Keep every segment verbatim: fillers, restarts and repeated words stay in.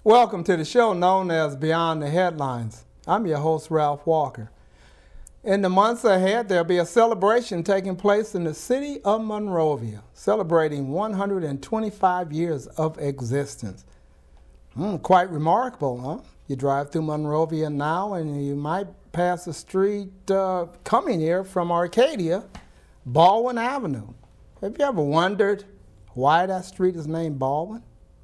Welcome to the show known as Beyond the Headlines. I'm your host, Ralph Walker. In the months ahead, there'll be a celebration taking place in the city of Monrovia, celebrating one hundred twenty-five years of existence. Mm, quite remarkable, huh? You drive through Monrovia now and you might pass a street uh, coming here from Arcadia, Baldwin Avenue. Have you ever wondered why that street is named Baldwin?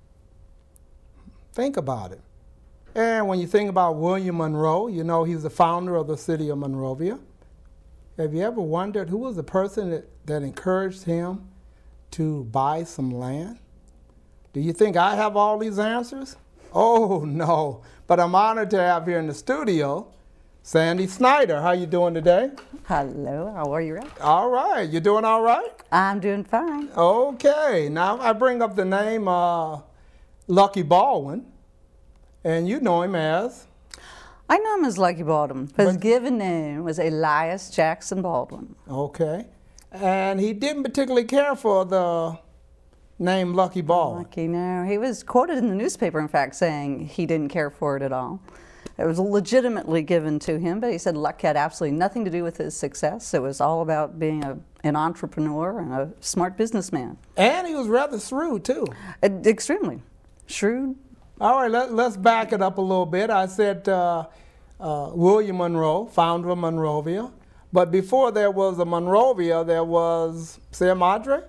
Think about it. And when you think about William Monroe, you know he's the founder of the city of Monrovia. Have you ever wondered who was the person that, that encouraged him to buy some land? Do you think I have all these answers? Oh, no. But I'm honored to have here in the studio Sandy Snyder. How you doing today? Hello, how are you, Ralph? All right. You doing all right? I'm doing fine. Okay. Now, I bring up the name uh, Lucky Baldwin, and you know him as? I know him as Lucky Baldwin. His But- given name was Elias Jackson Baldwin. Okay. And he didn't particularly care for the name Lucky Baldwin. Lucky, no. He was quoted in the newspaper, in fact, saying he didn't care for it at all. It was legitimately given to him, but he said luck had absolutely nothing to do with his success. It was all about being a, an entrepreneur and a smart businessman. And he was rather shrewd, too. Uh, extremely shrewd. All right, let, let's back it up a little bit. I said uh, uh, William Monroe, founder of Monrovia. But before there was a Monrovia, there was Sierra Madre?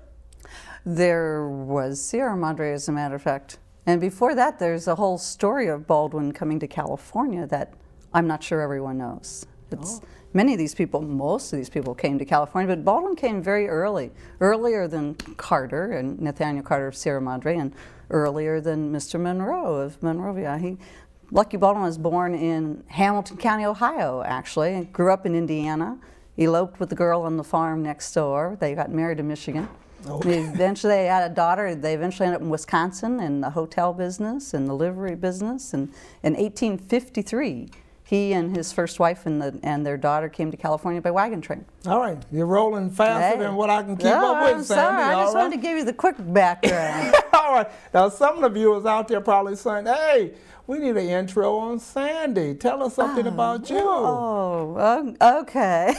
There was Sierra Madre, as a matter of fact. And before that, there's a whole story of Baldwin coming to California that I'm not sure everyone knows. It's, Oh. Many of these people, most of these people came to California, but Baldwin came very early, earlier than Carter and Nathaniel Carter of Sierra Madre, and earlier than Mister Monroe of Monrovia. He, Lucky Baldwin was born in Hamilton County, Ohio, actually, and grew up in Indiana, eloped with the girl on the farm next door. They got married in Michigan. Okay. Eventually, they had a daughter. They eventually ended up in Wisconsin in the hotel business and the livery business. And in eighteen fifty-three, he and his first wife and, the, and their daughter came to California by wagon train. All right, you're rolling faster Hey. than what I can keep No, up with, I'm Sandy. sorry. I all just right? wanted to give you the quick background. All right. Now, some of the viewers out there probably saying, hey, we need an intro on Sandy. Tell us something about you. Oh, o- okay.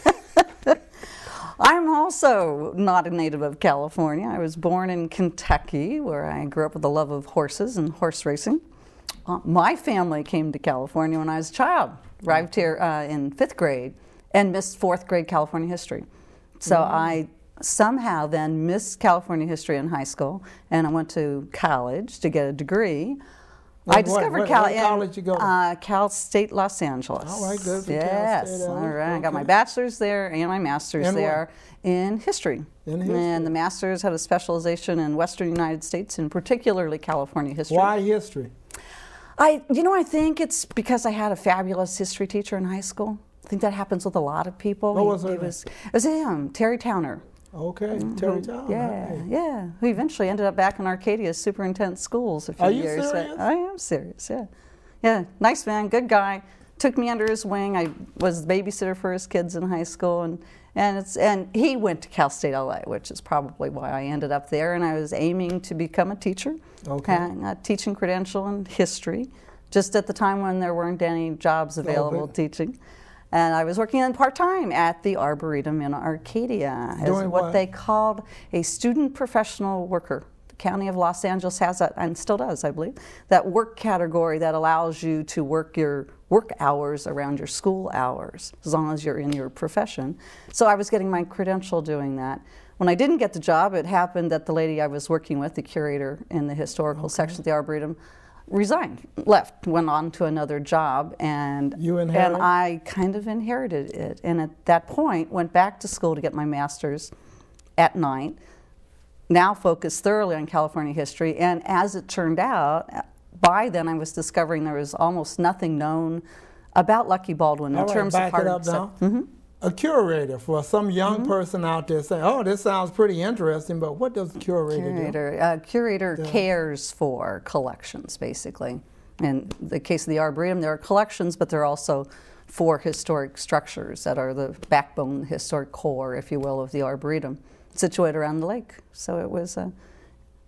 I'm also not a native of California. I was born in Kentucky, where I grew up with a love of horses and horse racing. Uh, my family came to California when I was a child, arrived here uh, in fifth grade, and missed fourth grade California history. So Mm. I somehow then missed California history in high school, and I went to college to get a degree. I What- discovered what- Cal- what in, college you go to? Uh, Cal State Los Angeles. All right, good for Cal Yes, State, all Ellie. right. I got my Okay. bachelor's there and my master's In what? there in history. In history. And the master's had a specialization in Western United States and particularly California history. Why history? I, you know, I think it's because I had a fabulous history teacher in high school. I think that happens with a lot of people. What He- was her he name? was, it was him, Terry Towner. Okay, Terry Town. Yeah, Hey. yeah. Who eventually ended up back in Arcadia as superintendent schools a few Are you years. serious? I am serious, yeah. Yeah, nice man, good guy. Took me under his wing. I was the babysitter for his kids in high school, and and it's and he went to Cal State L A, which is probably why I ended up there. And I was aiming to become a teacher, Okay. had a teaching credential in history, just at the time when there weren't any jobs available Okay. teaching. And I was working in part-time at the Arboretum in Arcadia as Doing what, what? they called a student professional worker. The County of Los Angeles has that, and still does, I believe, that work category that allows you to work your work hours around your school hours, as long as you're in your profession. So I was getting my credential doing that. When I didn't get the job, it happened that the lady I was working with, the curator in the historical section of the Arboretum, resigned, left, went on to another job, and You and inherited? I kind of inherited it. And at that point, went back to school to get my master's at night. Now focused thoroughly on California history, and as it turned out, by then I was discovering there was almost nothing known about Lucky Baldwin All in right, terms back of hard it up stuff. now. A curator for some young person out there saying, oh, this sounds pretty interesting, but what does a curator, do? Curator, uh, curator cares for collections, basically. In the case of the Arboretum, there are collections, but there are also four historic structures that are the backbone, the historic core, if you will, of the Arboretum, situated around the lake. So it was a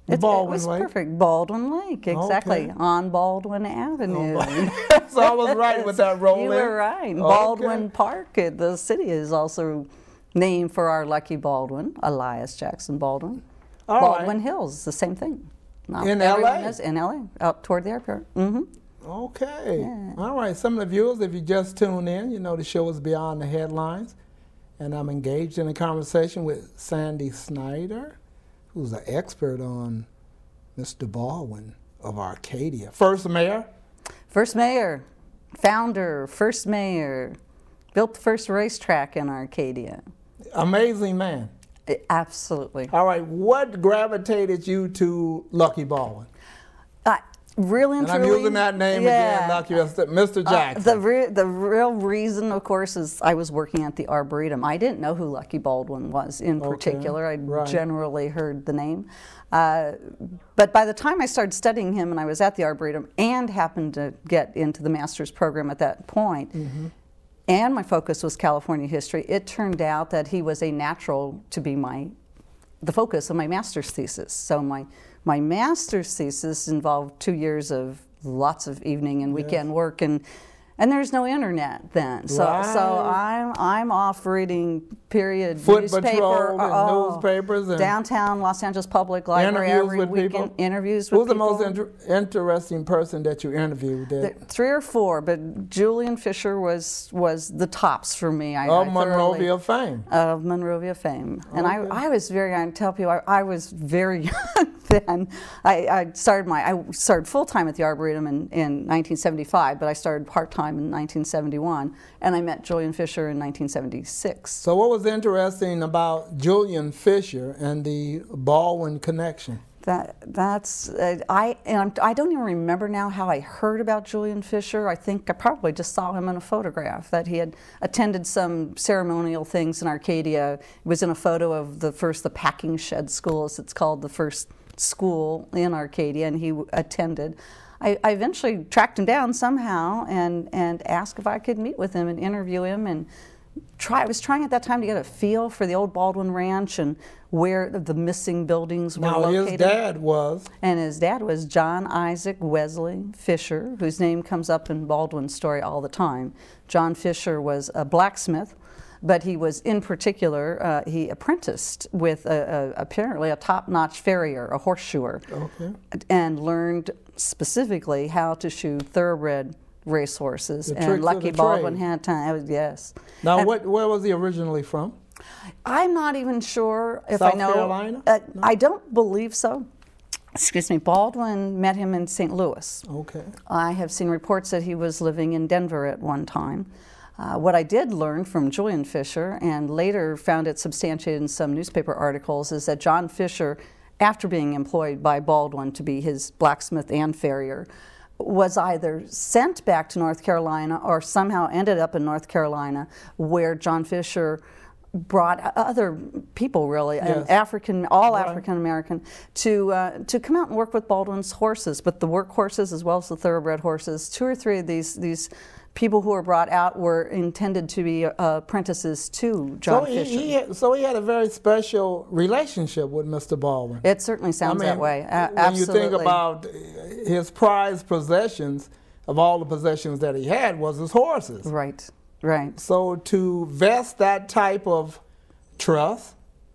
It, Baldwin it was Lake. perfect. Baldwin Lake, exactly. Okay. On Baldwin Avenue. So I was right with that roll You in. were right. Okay. Baldwin Park, uh, the city is also named for our lucky Baldwin, Elias Jackson Baldwin. All Baldwin right. Hills, the same thing. Not In everyone L A? knows- In L A, out toward the airport. Mm-hmm. Okay. Yeah. All right. Some of the viewers, if you just tuned in, you know the show is Beyond the Headlines. And I'm engaged in a conversation with Sandy Snyder, who's an expert on Mister Baldwin of Arcadia. First mayor? First mayor, founder, first mayor, built the first racetrack in Arcadia. Amazing man. I- absolutely. All right. What gravitated you to Lucky Baldwin? Uh, really and And I'm truly, using that name yeah. again, Lucky, Mister Uh, Jackson. the, re the real reason, of course, is I was working at the Arboretum. I didn't know who Lucky Baldwin was in Okay, particular. I right. generally heard the name. Uh, but by the time I started studying him and I was at the Arboretum and happened to get into the master's program at that point, Mm-hmm. and my focus was California history, it turned out that he was a natural to be my the focus of my master's thesis. So my my master's thesis involved two years of lots of evening and weekend Yes. work, and and there's no internet then. So Right. so I'm I'm off reading period Foot newspaper, patrol and oh, newspapers and downtown Los Angeles Public Library interviews every with weekend. people? Interviews with Who's the people. most inter interesting person that you interviewed? That, There- Three or four, but Julian Fisher was was the tops for me. I, of I Monrovia fame. of Monrovia fame. And Okay. I, I was very, I tell people, I, I was very young then. I, I started my, I started full-time at the Arboretum in, in nineteen seventy-five, but I started part-time in nineteen seventy-one, and I met Julian Fisher in nineteen seventy-six. So what was interesting about Julian Fisher and the Baldwin connection? That that's uh, I and I'm, I don't even remember now how I heard about Julian Fisher. I think I probably just saw him in a photograph that he had attended some ceremonial things in Arcadia. It was in a photo of the first the packing shed school, as it's called, the first school in Arcadia, and he w- attended. I, I eventually tracked him down somehow and and asked if I could meet with him and interview him and. Try, I was trying at that time to get a feel for the old Baldwin Ranch and where the missing buildings were Now located. his dad was And his dad was John Isaac Wesley Fisher, whose name comes up in Baldwin's story all the time. John Fisher was a blacksmith, but he was in particular, uh, he apprenticed with a, a, apparently a top-notch farrier, a horseshoer, okay. and learned specifically how to shoe thoroughbred racehorses. The tricks And of Lucky the Baldwin trade. had time, yes. Now And- what? Where was he originally from? I'm not even sure if South I know. Carolina? Uh, I don't believe so. Excuse me. Baldwin met him in Saint Louis. Okay. I have seen reports that he was living in Denver at one time. Uh, what I did learn from Julian Fisher, and later found it substantiated in some newspaper articles, is that John Fisher, after being employed by Baldwin to be his blacksmith and farrier, was either sent back to North Carolina or somehow ended up in North Carolina, where John Fisher brought other people, really, Yes. and African, all Right. African American, to uh, to come out and work with Baldwin's horses, but the work horses as well as the thoroughbred horses. Two or three of these these people who were brought out were intended to be uh, apprentices to John so he, Fisher. he had, so he had a very special relationship with Mister Baldwin. It certainly sounds that way. A- when absolutely. you think about his prized possessions, of all the possessions that he had, was his horses. Right, right. So to vest that type of trust,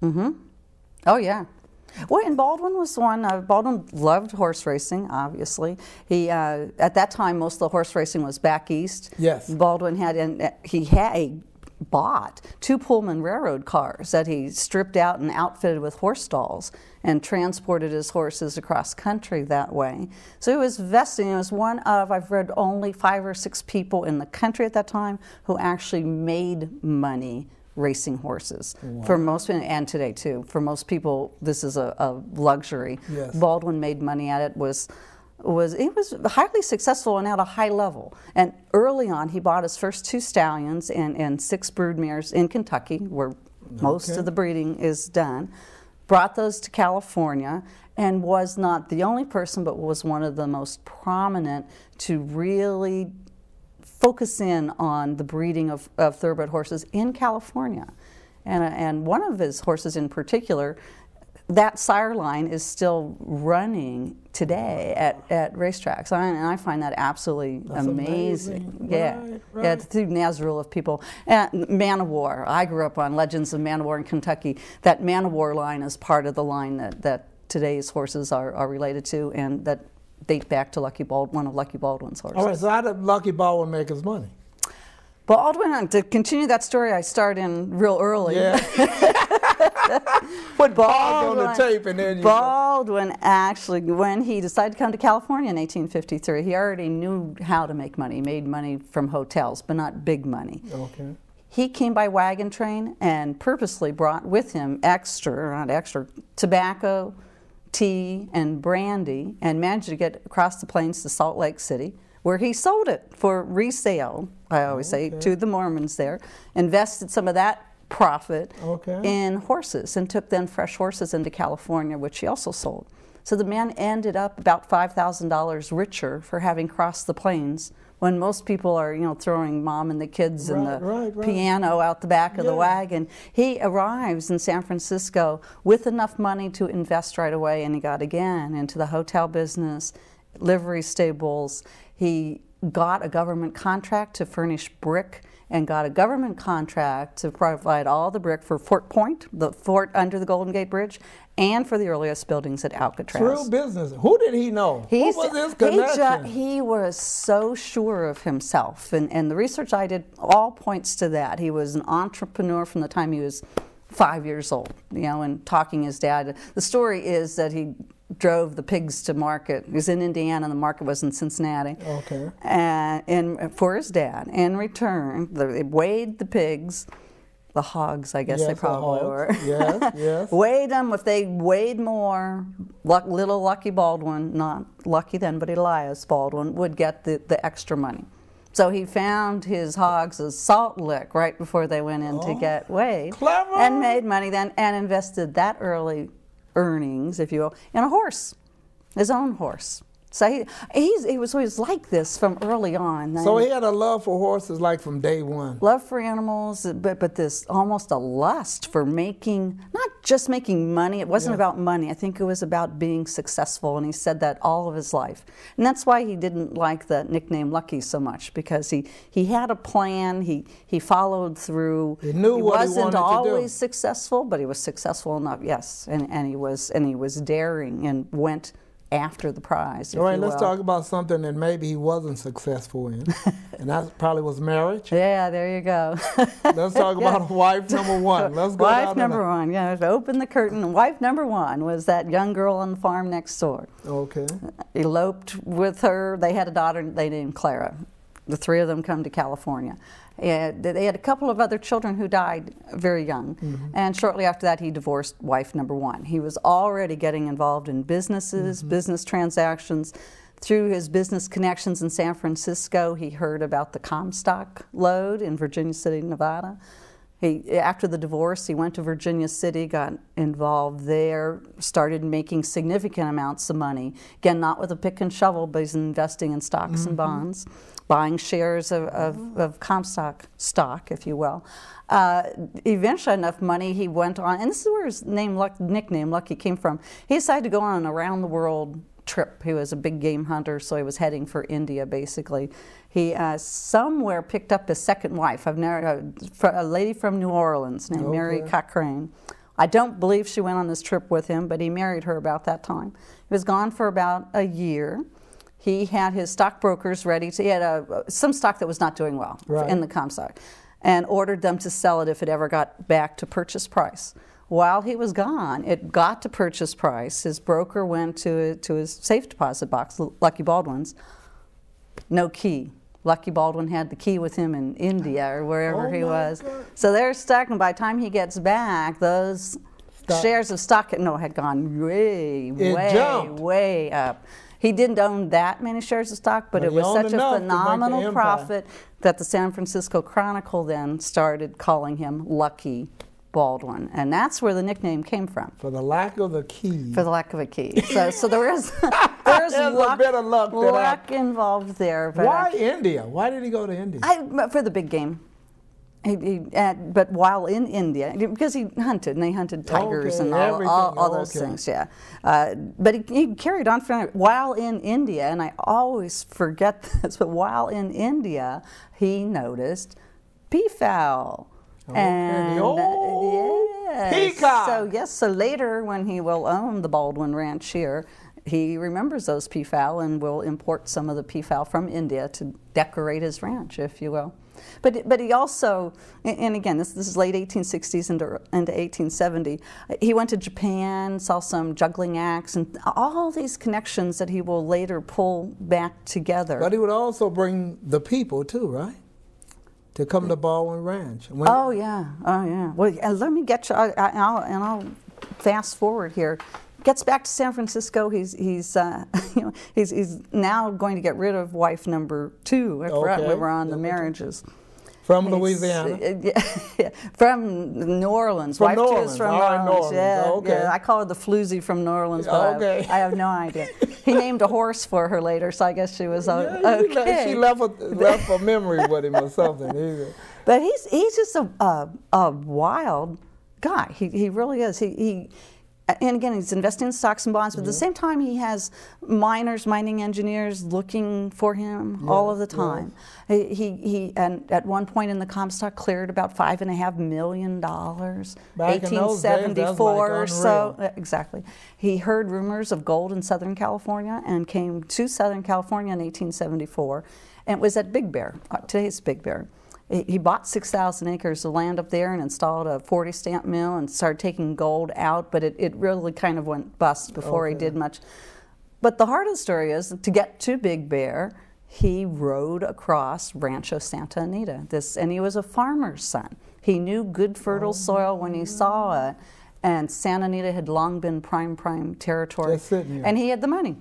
Oh, yeah. Well, and Baldwin was one, uh, Baldwin loved horse racing, obviously. He, uh, at that time, most of the horse racing was back east. Yes. Baldwin had, and uh, he had, he bought two Pullman Railroad cars that he stripped out and outfitted with horse stalls and transported his horses across country that way. So he was vesting. He was one of, I've read, only five or six people in the country at that time who actually made money racing horses. For most people, and today too, for most people, this is a, a luxury. Yes. Baldwin made money at it, was was he was highly successful and at a high level. And early on, he bought his first two stallions and, and six brood mares in Kentucky, where most Okay. of the breeding is done. Brought those to California, and was not the only person, but was one of the most prominent to really focus in on the breeding of, of thoroughbred horses in California. And, uh, and one of his horses in particular that sire line is still running today at, at racetracks, I, and I find that absolutely That's amazing. amazing. Yeah, Right, yeah, right. through Nazrul of people. And Man of War. I grew up on Legends of Man of War in Kentucky. That Man of War line is part of the line that, that today's horses are, are related to, and that date back to Lucky Bald, one of Lucky Baldwin's horses. All right, so how did Lucky Baldwin make his money? Baldwin, to continue that story, I start in real early. Yeah. Put pause on the Baldwin- tape and then you Baldwin actually, when he decided to come to California in eighteen fifty-three, he already knew how to make money. He made money from hotels, but not big money. Okay. He came by wagon train and purposely brought with him extra, or not extra, tobacco, tea, and brandy, and managed to get across the plains to Salt Lake City, where he sold it for resale, I always say, Okay. to the Mormons there, invested some of that profit Okay. in horses, and took then fresh horses into California, which he also sold. So the man ended up about five thousand dollars richer for having crossed the plains, when most people are, you know, throwing mom and the kids and Right, the right, right. piano out the back of the Yeah. wagon. He arrives in San Francisco with enough money to invest right away, and he got again into the hotel business, livery stables. He got a government contract to furnish brick, and got a government contract to provide all the brick for Fort Point, the fort under the Golden Gate Bridge, and for the earliest buildings at Alcatraz. True business. Who did he know? He's, Who was his he, connection? ju- he was so sure of himself, and, and the research I did all points to that. He was an entrepreneur from the time he was five years old, you know, and talking his dad. The story is that he drove the pigs to market. He was in Indiana, and the market was in Cincinnati. Okay. And, and for his dad, in return, they weighed the pigs, the hogs, I guess Yes, they the probably hogs. were. Yes, yes. Weighed them. If they weighed more, luck, little Lucky Baldwin, not lucky then, but Elias Baldwin, would get the, the extra money. So he found his hogs a salt lick right before they went in to Oh, get weighed. clever. And made money then, and invested that early earnings, if you will, in a horse, his own horse. So he, he's, he was always like this from early on. So he had a love for horses like from day one. Love for animals, but, but this almost a lust for making, not just making money. It wasn't Yeah. about money. I think it was about being successful, and he said that all of his life. And that's why he didn't like the nickname Lucky so much, because he, he had a plan, he, he followed through. He knew what he wasn't wanted to do. always successful, but he was successful enough, yes. And, and, he was, and he was daring and went after the prize, if All right, you let's will. talk about something that maybe he wasn't successful in, and that probably was marriage. Yeah, there you go. Let's talk about wife number one. Let's go down Wife to number that. one, yeah, to open the curtain. Wife number one was that young girl on the farm next door. Okay. Eloped with her. They had a daughter they named Clara. The three of them come to California. And they had a couple of other children who died very young. Mm-hmm. And shortly after that, he divorced wife number one. He was already getting involved in businesses, Mm-hmm. business transactions. Through his business connections in San Francisco, he heard about the Comstock lode in Virginia City, Nevada. He, after the divorce, he went to Virginia City, got involved there, started making significant amounts of money. Again, not with a pick and shovel, but he's investing in stocks Mm-hmm. and bonds, buying shares of, of, of Comstock stock, if you will. Uh, eventually, enough money, he went on, and this is where his name, Luck, nickname Lucky came from. He decided to go on an around-the-world trip. He was a big game hunter, so he was heading for India, basically. He uh, somewhere picked up his second wife. I've never, uh, fr- a lady from New Orleans named Mary Okay. Cochrane. I don't believe she went on this trip with him, but he married her about that time. He was gone for about a year. He had his stockbrokers ready to, he had a, some stock that was not doing well Right. in the Comstock, and ordered them to sell it if it ever got back to purchase price. While he was gone, it got to purchase price. His broker went to, to his safe deposit box, Lucky Baldwin's, no key. Lucky Baldwin had the key with him in India or wherever Oh he my was. God. So they're stuck, and by the time he gets back, those Stock. shares of stock no, had gone way, It way, jumped. way up. He didn't own that many shares of stock, but, But it he was owned such a enough to make the phenomenal empire. profit that the San Francisco Chronicle then started calling him Lucky Baldwin. And that's where the nickname came from, For the lack of the key. for the lack of a key. So, so there is there's There's a luck, bit of luck to that. luck involved there. But Why India? Why did he go to India? I, I, for the big game. He, he, uh, but while in India, because he hunted, and they hunted tigers Okay, and all, everything, all, all those okay. things, yeah. Uh, but he, he carried on for, while in India, and I always forget this, but while in India, he noticed peafowl. Okay. And uh, Oh, yes. peacock. So yes, so later when he will own the Baldwin Ranch here, he remembers those peafowl and will import some of the peafowl from India to decorate his ranch, if you will. But but he also, and again, this this is late eighteen sixties into into eighteen seventy. He went to Japan, saw some juggling acts, and all these connections that he will later pull back together. But he would also bring the people too, right? To come to Baldwin Ranch. When, Oh yeah, oh yeah. Well, and let me get you. I, I, I'll, and I'll fast forward here. Gets back to San Francisco. He's he's uh, you know he's he's now going to get rid of wife number two. I forgot Okay. we were on the Number two. marriages. From He's- Louisiana. uh, yeah, from New Orleans. From Wife New two is Orleans. from All New right, Orleans. New Orleans. Yeah, Okay. yeah. I call her the floozy from New Orleans, but Okay. I, I have no idea. He named a horse for her later, so I guess she was o- Yeah, she le- okay. She left a, left a memory with him or something. Either. But he's he's just a a, a wild guy. He he really is. He he. And again, he's investing in stocks and bonds, but at the same time, he has miners, mining engineers looking for him all of the yes. time. He, he, he and at one point in the Comstock cleared about five and a half million dollars. Back in those days, that's like eighteen seventy-four or so. unreal. Exactly. He heard rumors of gold in Southern California and came to Southern California in eighteen seventy-four, and it was at Big Bear. uh, Today's Big Bear. He he bought six thousand acres of land up there and installed a forty stamp mill and started taking gold out, but it, it really kind of went bust before he Okay. did much. But the heart of the story is to get to Big Bear, he rode across Rancho Santa Anita. This, and he was a farmer's son. He knew good fertile soil when he saw it, and Santa Anita had long been prime, prime territory. Just sitting here. And he had the money.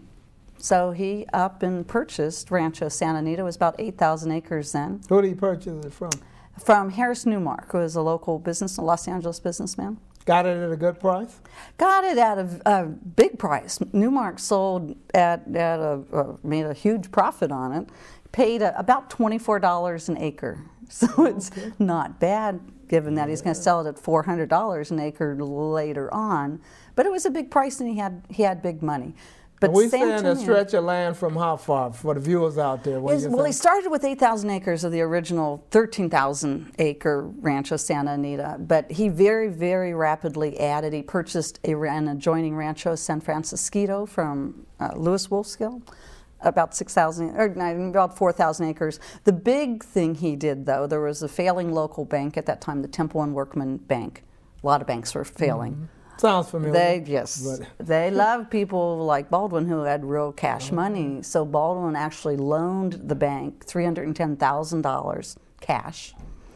So he up and purchased Rancho Santa Anita. It was about eight thousand acres then. Who did he purchase it from? From Harris Newmark, who was a local business, a Los Angeles businessman. Got it at a good price? Got it at a, a big price. Newmark sold at, at a, uh, made a huge profit on it, paid a, about twenty-four dollars an acre. So it's not bad, given that he's going to sell it at four hundred dollars an acre later on. But it was a big price, and he had, he had big money. But And we San saying a Antonio- stretch of land from how far for the viewers out there? What Is- do you well, he think? started with eight thousand acres of the original thirteen thousand acre Rancho Santa Anita, but he very, very rapidly added. He purchased a, an adjoining Rancho San Francisquito from uh, Louis Wolfskill, about six thousand, or no, about four thousand acres. The big thing he did, though, there was a failing local bank at that time, the Temple and Workman Bank. A lot of banks were failing. Mm-hmm. Sounds familiar. They yes, but- they love people like Baldwin who had real cash money. So Baldwin actually loaned the bank three hundred and ten thousand dollars cash,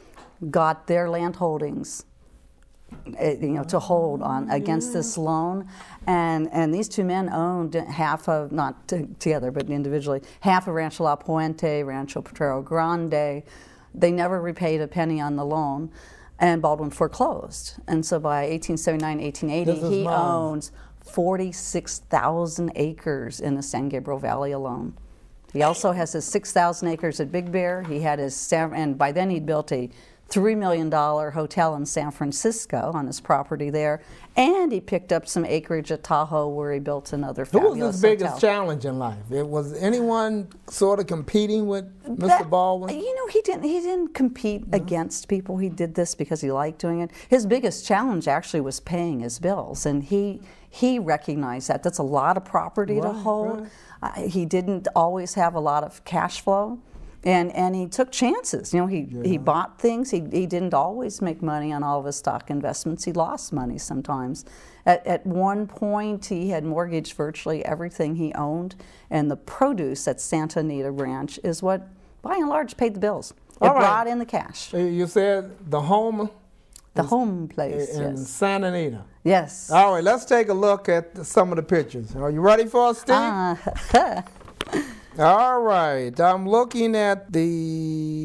got their land holdings, uh, you know, to hold on against this loan, and and these two men owned half of, not t- together but individually, half of Rancho La Puente, Rancho Potrero Grande. They never repaid a penny on the loan. And Baldwin foreclosed. And so by eighteen seventy-nine, eighteen eighty, This is he mine. owns forty-six thousand acres in the San Gabriel Valley alone. He also has his six thousand acres at Big Bear. He had his, San- and by then he'd built a three million dollar hotel in San Francisco on his property there. And he picked up some acreage at Tahoe where he built another Who fabulous was his biggest hotel. challenge in life? It was anyone sort of competing with Mister That- Baldwin? You know, he didn't. He didn't compete against people. He did this because he liked doing it. His biggest challenge actually was paying his bills, and he he recognized that. That's a lot of property to Right, hold. right. Uh, he didn't always have a lot of cash flow, and and he took chances. You know, he he bought things. He he didn't always make money on all of his stock investments. He lost money sometimes. At at one point, he had mortgaged virtually everything he owned, and the produce at Santa Anita Ranch is what, by and large, paid the bills. It All right. brought in the cash. Uh, You said the home The home place, in yes. Santa Anita. Yes. All right, let's take a look at the- some of the pictures. Are you ready for us, Steve? Uh, All right, I'm looking at the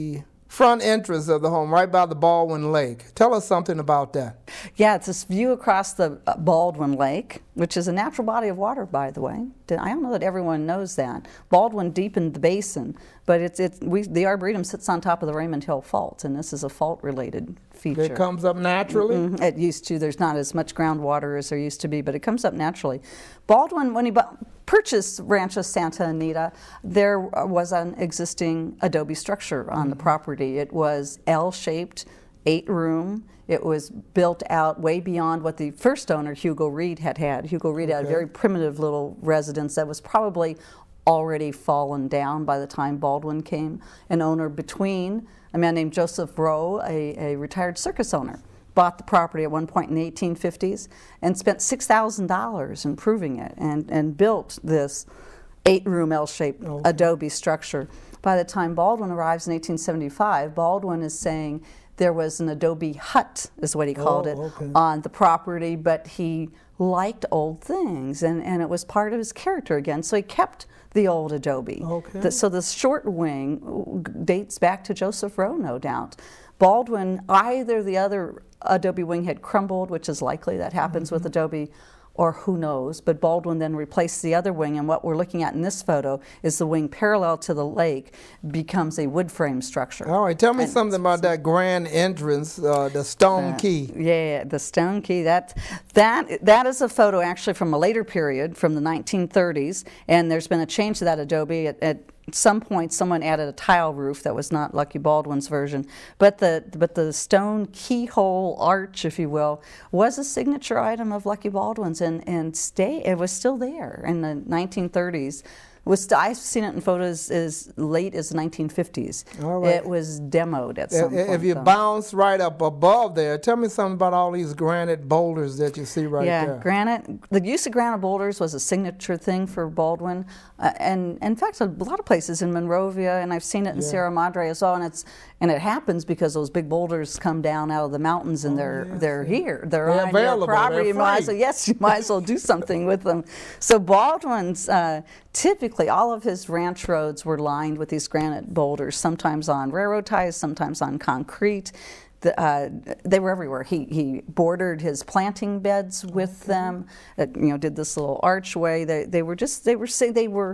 front entrance of the home, right by the Baldwin Lake. Tell us something about that. Yeah, it's this view across the uh, Baldwin Lake, which is a natural body of water, by the way. I don't know that everyone knows that. Baldwin deepened the basin, but it's, it's, we, the Arboretum sits on top of the Raymond Hill Fault, and this is a fault-related feature. It comes up naturally? Mm-hmm. It used to. There's not as much groundwater as there used to be, but it comes up naturally. Baldwin, when he purchased Rancho Santa Anita, there was an existing adobe structure on mm-hmm. the property. It was L-shaped, eight-room. It was built out way beyond what the first owner, Hugo Reed, had had. Hugo Reed okay. had a very primitive little residence that was probably already fallen down by the time Baldwin came. An owner between, a man named Joseph Rowe, a, a retired circus owner, bought the property at one point in the eighteen fifties and spent six thousand dollars improving it and, and built this eight-room L-shaped okay. adobe structure. By the time Baldwin arrives in eighteen seventy-five, Baldwin is saying there was an adobe hut, is what he called oh, it, okay. on the property, but he liked old things, and, and it was part of his character again, so he kept the old adobe. Okay. The, so the short wing dates back to Joseph Rowe, no doubt. Baldwin, either the other adobe wing had crumbled, which is likely, that happens mm-hmm. with adobe, or who knows, but Baldwin then replaced the other wing, and what we're looking at in this photo is the wing parallel to the lake becomes a wood frame structure. All right, tell me and something about that grand entrance, uh, the stone uh, key. Yeah, the stone key, that, that, that is a photo actually from a later period, from the nineteen thirties, and there's been a change to that adobe. At, at some point someone added a tile roof that was not Lucky Baldwin's version, but the but the stone keyhole arch, if you will, was a signature item of Lucky Baldwin's, and and stay it was still there in the nineteen thirties. Was I've seen it in photos as late as the nineteen fifties. All right. It was demoed at some if, point. If you though. bounce right up above there, tell me something about all these granite boulders that you see right yeah, there. Yeah, granite. The use of granite boulders was a signature thing for Baldwin, uh, and in fact, a lot of places in Monrovia, and I've seen it in yeah. Sierra Madre as well. And it's and it happens because those big boulders come down out of the mountains, and oh, they're yes, they're yes. here. They're, they're on available. your property. They're you might as well, yes, you might as well do something with them. So Baldwin's uh, typically all of his ranch roads were lined with these granite boulders, sometimes on railroad ties, sometimes on concrete. The, uh, they were everywhere. He, he bordered his planting beds with okay. them. Uh, you know, did this little archway. They, they were just they were say they were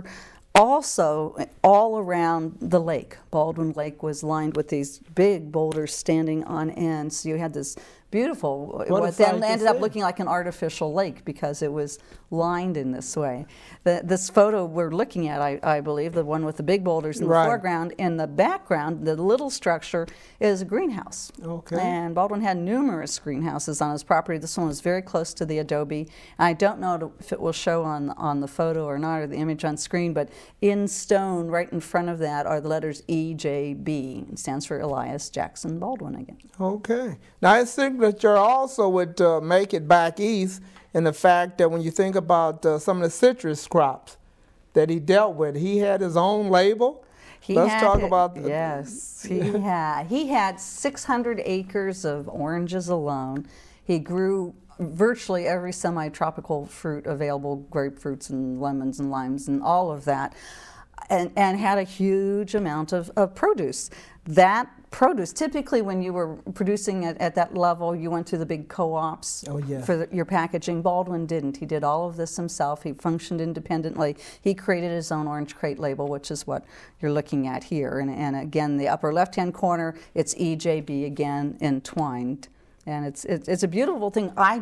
also all around the lake. Baldwin Lake was lined with these big boulders standing on end. So you had this beautiful, what, what then ended up looking like an artificial lake because it was lined in this way. The, this photo we're looking at, I, I believe, the one with the big boulders in the right. foreground, in the background, the little structure is a greenhouse. Okay. And Baldwin had numerous greenhouses on his property. This one was very close to the adobe. I don't know if it will show on, on the photo or not, or the image on screen, but in stone, right in front of that, are the letters E J B. It stands for Elias Jackson Baldwin again. Okay. Now, his signature also would uh, make it back east in the fact that when you think about uh, some of the citrus crops that he dealt with, he had his own label. He Let's had talk it, about the, yes, he had he had six hundred acres of oranges alone. He grew virtually every semi-tropical fruit available, grapefruits and lemons and limes and all of that, and, and had a huge amount of, of produce. That produce, typically when you were producing at, at that level, you went to the big co-ops oh, yeah. for the, your packaging. Baldwin didn't. He did all of this himself. He functioned independently. He created his own Orange Crate label, which is what you're looking at here. And, and again, the upper left-hand corner, it's E J B again entwined. And it's, it's, it's a beautiful thing. I,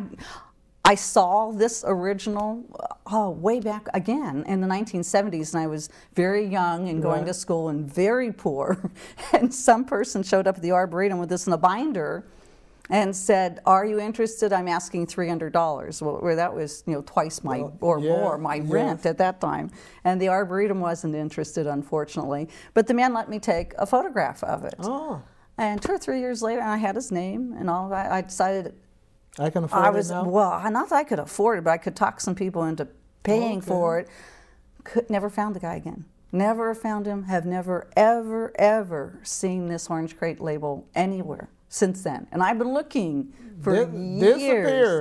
I saw this original oh, way back again in the nineteen seventies, and I was very young and going right. to school and very poor. And some person showed up at the Arboretum with this in a binder and said, "Are you interested? I'm asking three hundred dollars." Well, where that was, you know, twice my well, or yeah, more my yes. rent at that time. And the Arboretum wasn't interested, unfortunately. But the man let me take a photograph of it. Oh. And two or three years later, I had his name and all that. I decided. I can afford I was, it now? Well, not that I could afford it, but I could talk some people into paying okay. for it. Could, never found the guy again. Never found him. Have never, ever, ever seen this Orange Crate label anywhere since then. And I've been looking for Dis years. Disappeared.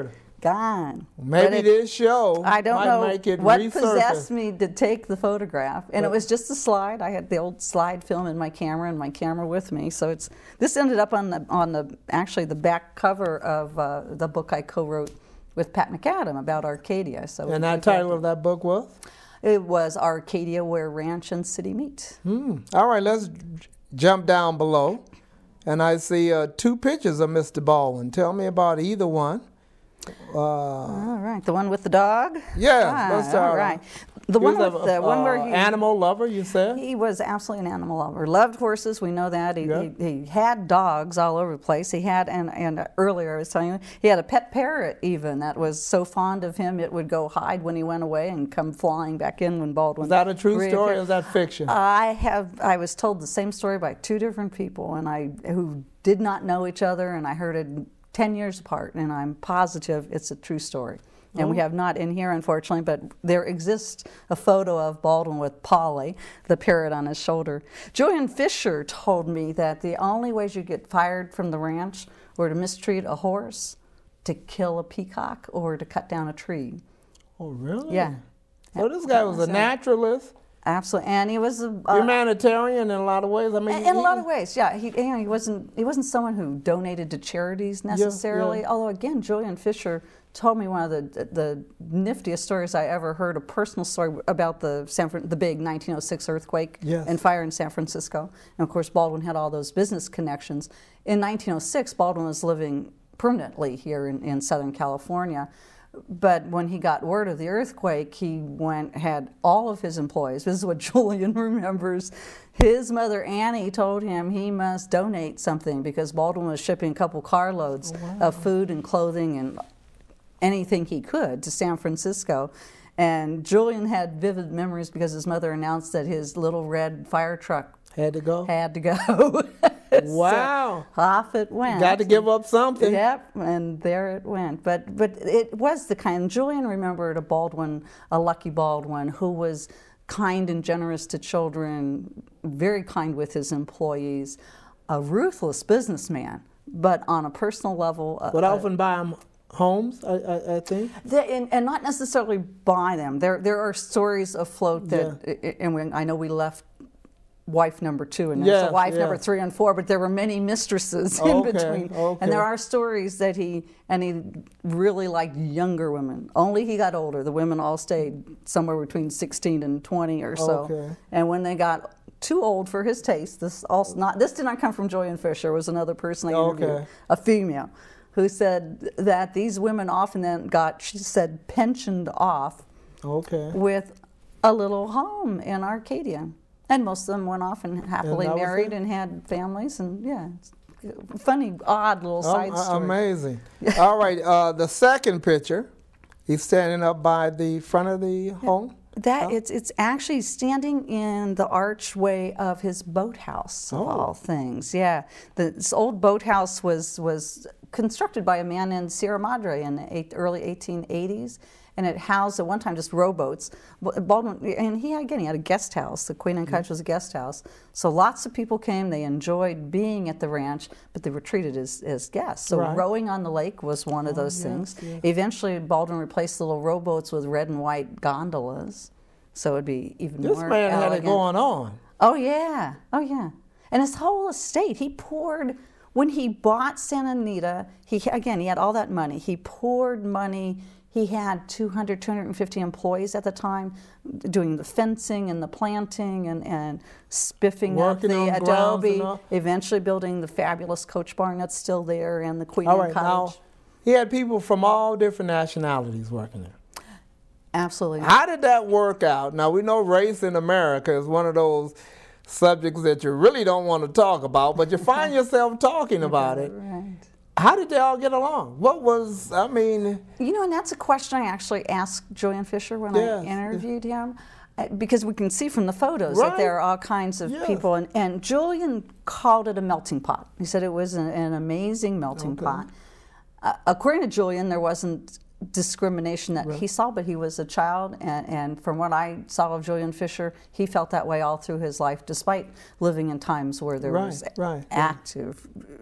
gone. Maybe But it- this show I don't might know make it what resurface. possessed me to take the photograph, and But- it was just a slide. I had the old slide film in my camera, and my camera with me. So it's this ended up on the on the actually the back cover of uh, the book I co-wrote with Pat McAdam about Arcadia. So And that title of that book was? it was Arcadia, where ranch and city meet. Hmm. All right, let's j- jump down below. And I see uh, two pictures of Mister Baldwin. Tell me about either one. Uh, All right, the one with the dog. yeah, Ah, let's start. all right. The He one was with a- the one where uh, he animal lover, you said? He was absolutely an animal lover. Loved horses, we know that. He, Yeah. he, he had dogs all over the place. He had, and, and earlier I was telling you, he had a pet parrot even that was so fond of him it would go hide when he went away and come flying back in when Baldwin. Is that a true reappeared. story or is that fiction? I have, I was told the same story by two different people and I who did not know each other, and I heard it ten years apart, and I'm positive it's a true story. And we have not in here, unfortunately, but there exists a photo of Baldwin with Polly, the parrot on his shoulder. Julian Fisher told me that the only ways you get fired from the ranch were to mistreat a horse, to kill a peacock, or to cut down a tree. Oh, really? Yeah. So this guy was a naturalist, Absolutely, and he was a, a humanitarian in a lot of ways. I mean, in a he- lot of ways, yeah. He, you know, he wasn't he wasn't someone who donated to charities necessarily. yeah. Although again, Julian Fisher told me one of the the niftiest stories I ever heard, a personal story about the San Fran- the big nineteen oh six earthquake Yes. and fire in San Francisco. And of course, Baldwin had all those business connections. In nineteen oh six, Baldwin was living permanently here in, in Southern California. But when he got word of the earthquake, he went, had all of his employees, this is what Julian remembers, his mother Annie told him he must donate something because Baldwin was shipping a couple carloads Oh, wow. of food and clothing and anything he could to San Francisco. And Julian had vivid memories because his mother announced that his little red fire truck had to go. had to go. So Wow. off it went. Got to give up something. Yep, and there it went. But but it was the kind. Julian remembered a Baldwin, a lucky Baldwin, who was kind and generous to children, very kind with his employees, a ruthless businessman, but on a personal level. Would uh, often buy him homes, I, I, I think. The, and, and not necessarily buy them. There there are stories afloat that, and when, I know we left wife number two and there's Yes, a wife number yes. three and four, but there were many mistresses in Okay, between. okay. And there are stories that he, and he really liked younger women. Only he got older. The women all stayed somewhere between sixteen and twenty or so. Okay. And when they got too old for his taste, this also not this did not come from Julian Fisher, it was another person I interviewed, Okay. a female, who said that these women often then got, she said, pensioned off Okay. with a little home in Arcadia. And most of them went off and happily that was married it? and had families, and yeah, it's a funny, odd little side Um, uh, story. Amazing. All right, uh, the second picture, he's standing up by the front of the home. That Oh. it's it's actually standing in the archway of his boathouse, of Oh. all things. Yeah, the, this old boathouse was was constructed by a man in Sierra Madre in the eight, early eighteen eighties, and it housed at one time just rowboats. Baldwin, and he again he had a guest house. The Queen and Kutch was a guest house, so lots of people came. They enjoyed being at the ranch, but they were treated as, as guests. So Right. rowing on the lake was one of those yes, things. yes. Eventually, Baldwin replaced the little rowboats with red and white gondolas, so it'd be even This more man had it elegant. going on. Oh yeah, oh yeah, and his whole estate. He poured when he bought Santa Anita. He again he had all that money. He poured money. He had two hundred, two hundred fifty employees at the time doing the fencing and the planting and, and spiffing up Working the on grounds adobe, and all. eventually building the fabulous coach barn that's still there and the Queen All Anne right, now Cottage. he had people from all different nationalities working there. Absolutely. How did that work out? Now we know race in America is one of those subjects that you really don't want to talk about, but you find yourself talking about it. Right. How did they all get along? What was, I mean, You know, and that's a question I actually asked Julian Fisher when Yes. I interviewed him, uh, because we can see from the photos Right. that there are all kinds of Yes. people, and, and Julian called it a melting pot. He said it was an, an amazing melting Okay. pot. Uh, according to Julian, there wasn't discrimination that he saw, but he was a child, and, and from what I saw of Julian Fisher, he felt that way all through his life, despite living in times where there Right, was right, right. active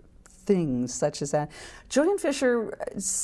things such as that. Julian Fisher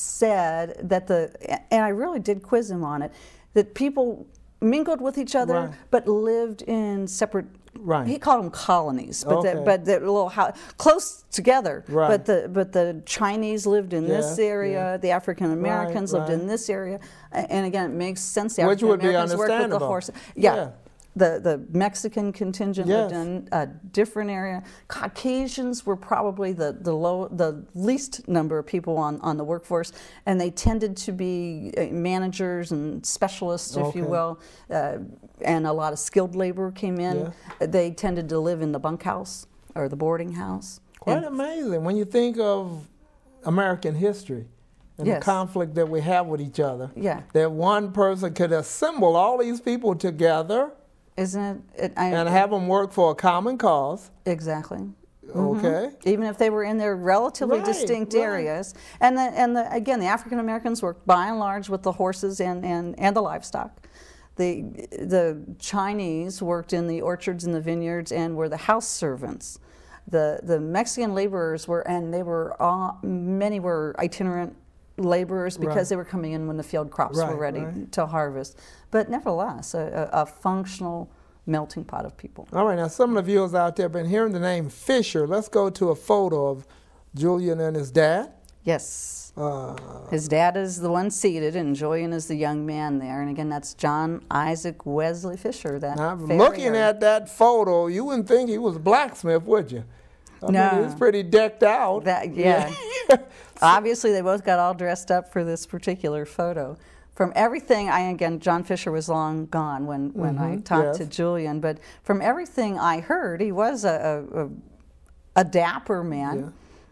said that the, and I really did quiz him on it, that people mingled with each other, Right. but lived in separate. Right. He called them colonies, but Okay. the, but they're little ho close together. Right. But the but the Chinese lived in Yes, this area. yeah. The African Americans Right, lived right. in this area, A- and again, it makes sense. The Which African would be Americans worked with the understandable. horses. Yeah. Yeah. The, the Mexican contingent lived Yes. in a different area. Caucasians were probably the, the low the least number of people on, on the workforce, and they tended to be uh, managers and specialists, if you Okay. will, uh, and a lot of skilled labor came in. They tended to live in the bunkhouse or the boarding house. Quite And- amazing when you think of American history and Yes. the conflict that we have with each other. Yeah. That one person could assemble all these people together Isn't it? it I, and have them work for a common cause. exactly. Okay. Even if they were in their relatively Right, distinct right. areas. And, the, and the, again, the African Americans worked by and large with the horses and, and, and the livestock. The, the Chinese worked in the orchards and the vineyards and were the house servants. The, the Mexican laborers were, and they were, all, many were itinerant laborers because Right. they were coming in when the field crops Right, were ready right. to harvest. But nevertheless, a, a, a functional melting pot of people. All right, now some of the viewers out there have been hearing the name Fisher. Let's go to a photo of Julian and his dad. Yes. Uh, His dad is the one seated, and Julian is the young man there. And again, that's John Isaac Wesley Fisher. That now, farrier. looking at that photo, you wouldn't think he was a blacksmith, would you? I No. mean, he's pretty decked out. That, yeah. Obviously, they both got all dressed up for this particular photo. From everything, I again, John Fisher was long gone when, when I Mhm, talked to yes. Julian, but from everything I heard, he was a, a, a, a dapper man,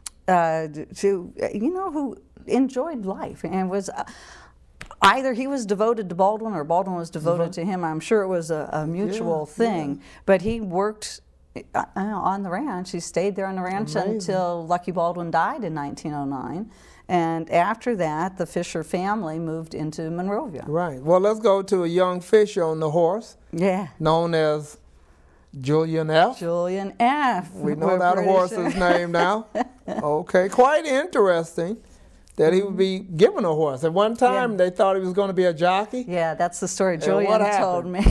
uh, to, you know, who enjoyed life and was uh, either he was devoted to Baldwin or Baldwin was devoted to him. I'm sure it was a, a mutual Yeah, thing, yeah. but he worked uh, on the ranch. He stayed there on the ranch Amazing. until Lucky Baldwin died in nineteen oh nine. And after that, the Fisher family moved into Monrovia. Right. Well, let's go to a young Fisher on the horse, Yeah. known as Julian F. Julian F. We know We're that pretty horse's sure. name now. Okay, quite interesting that he would be given a horse. At one time, Yeah. they thought he was going to be a jockey. Yeah, that's the story And Julian what told me.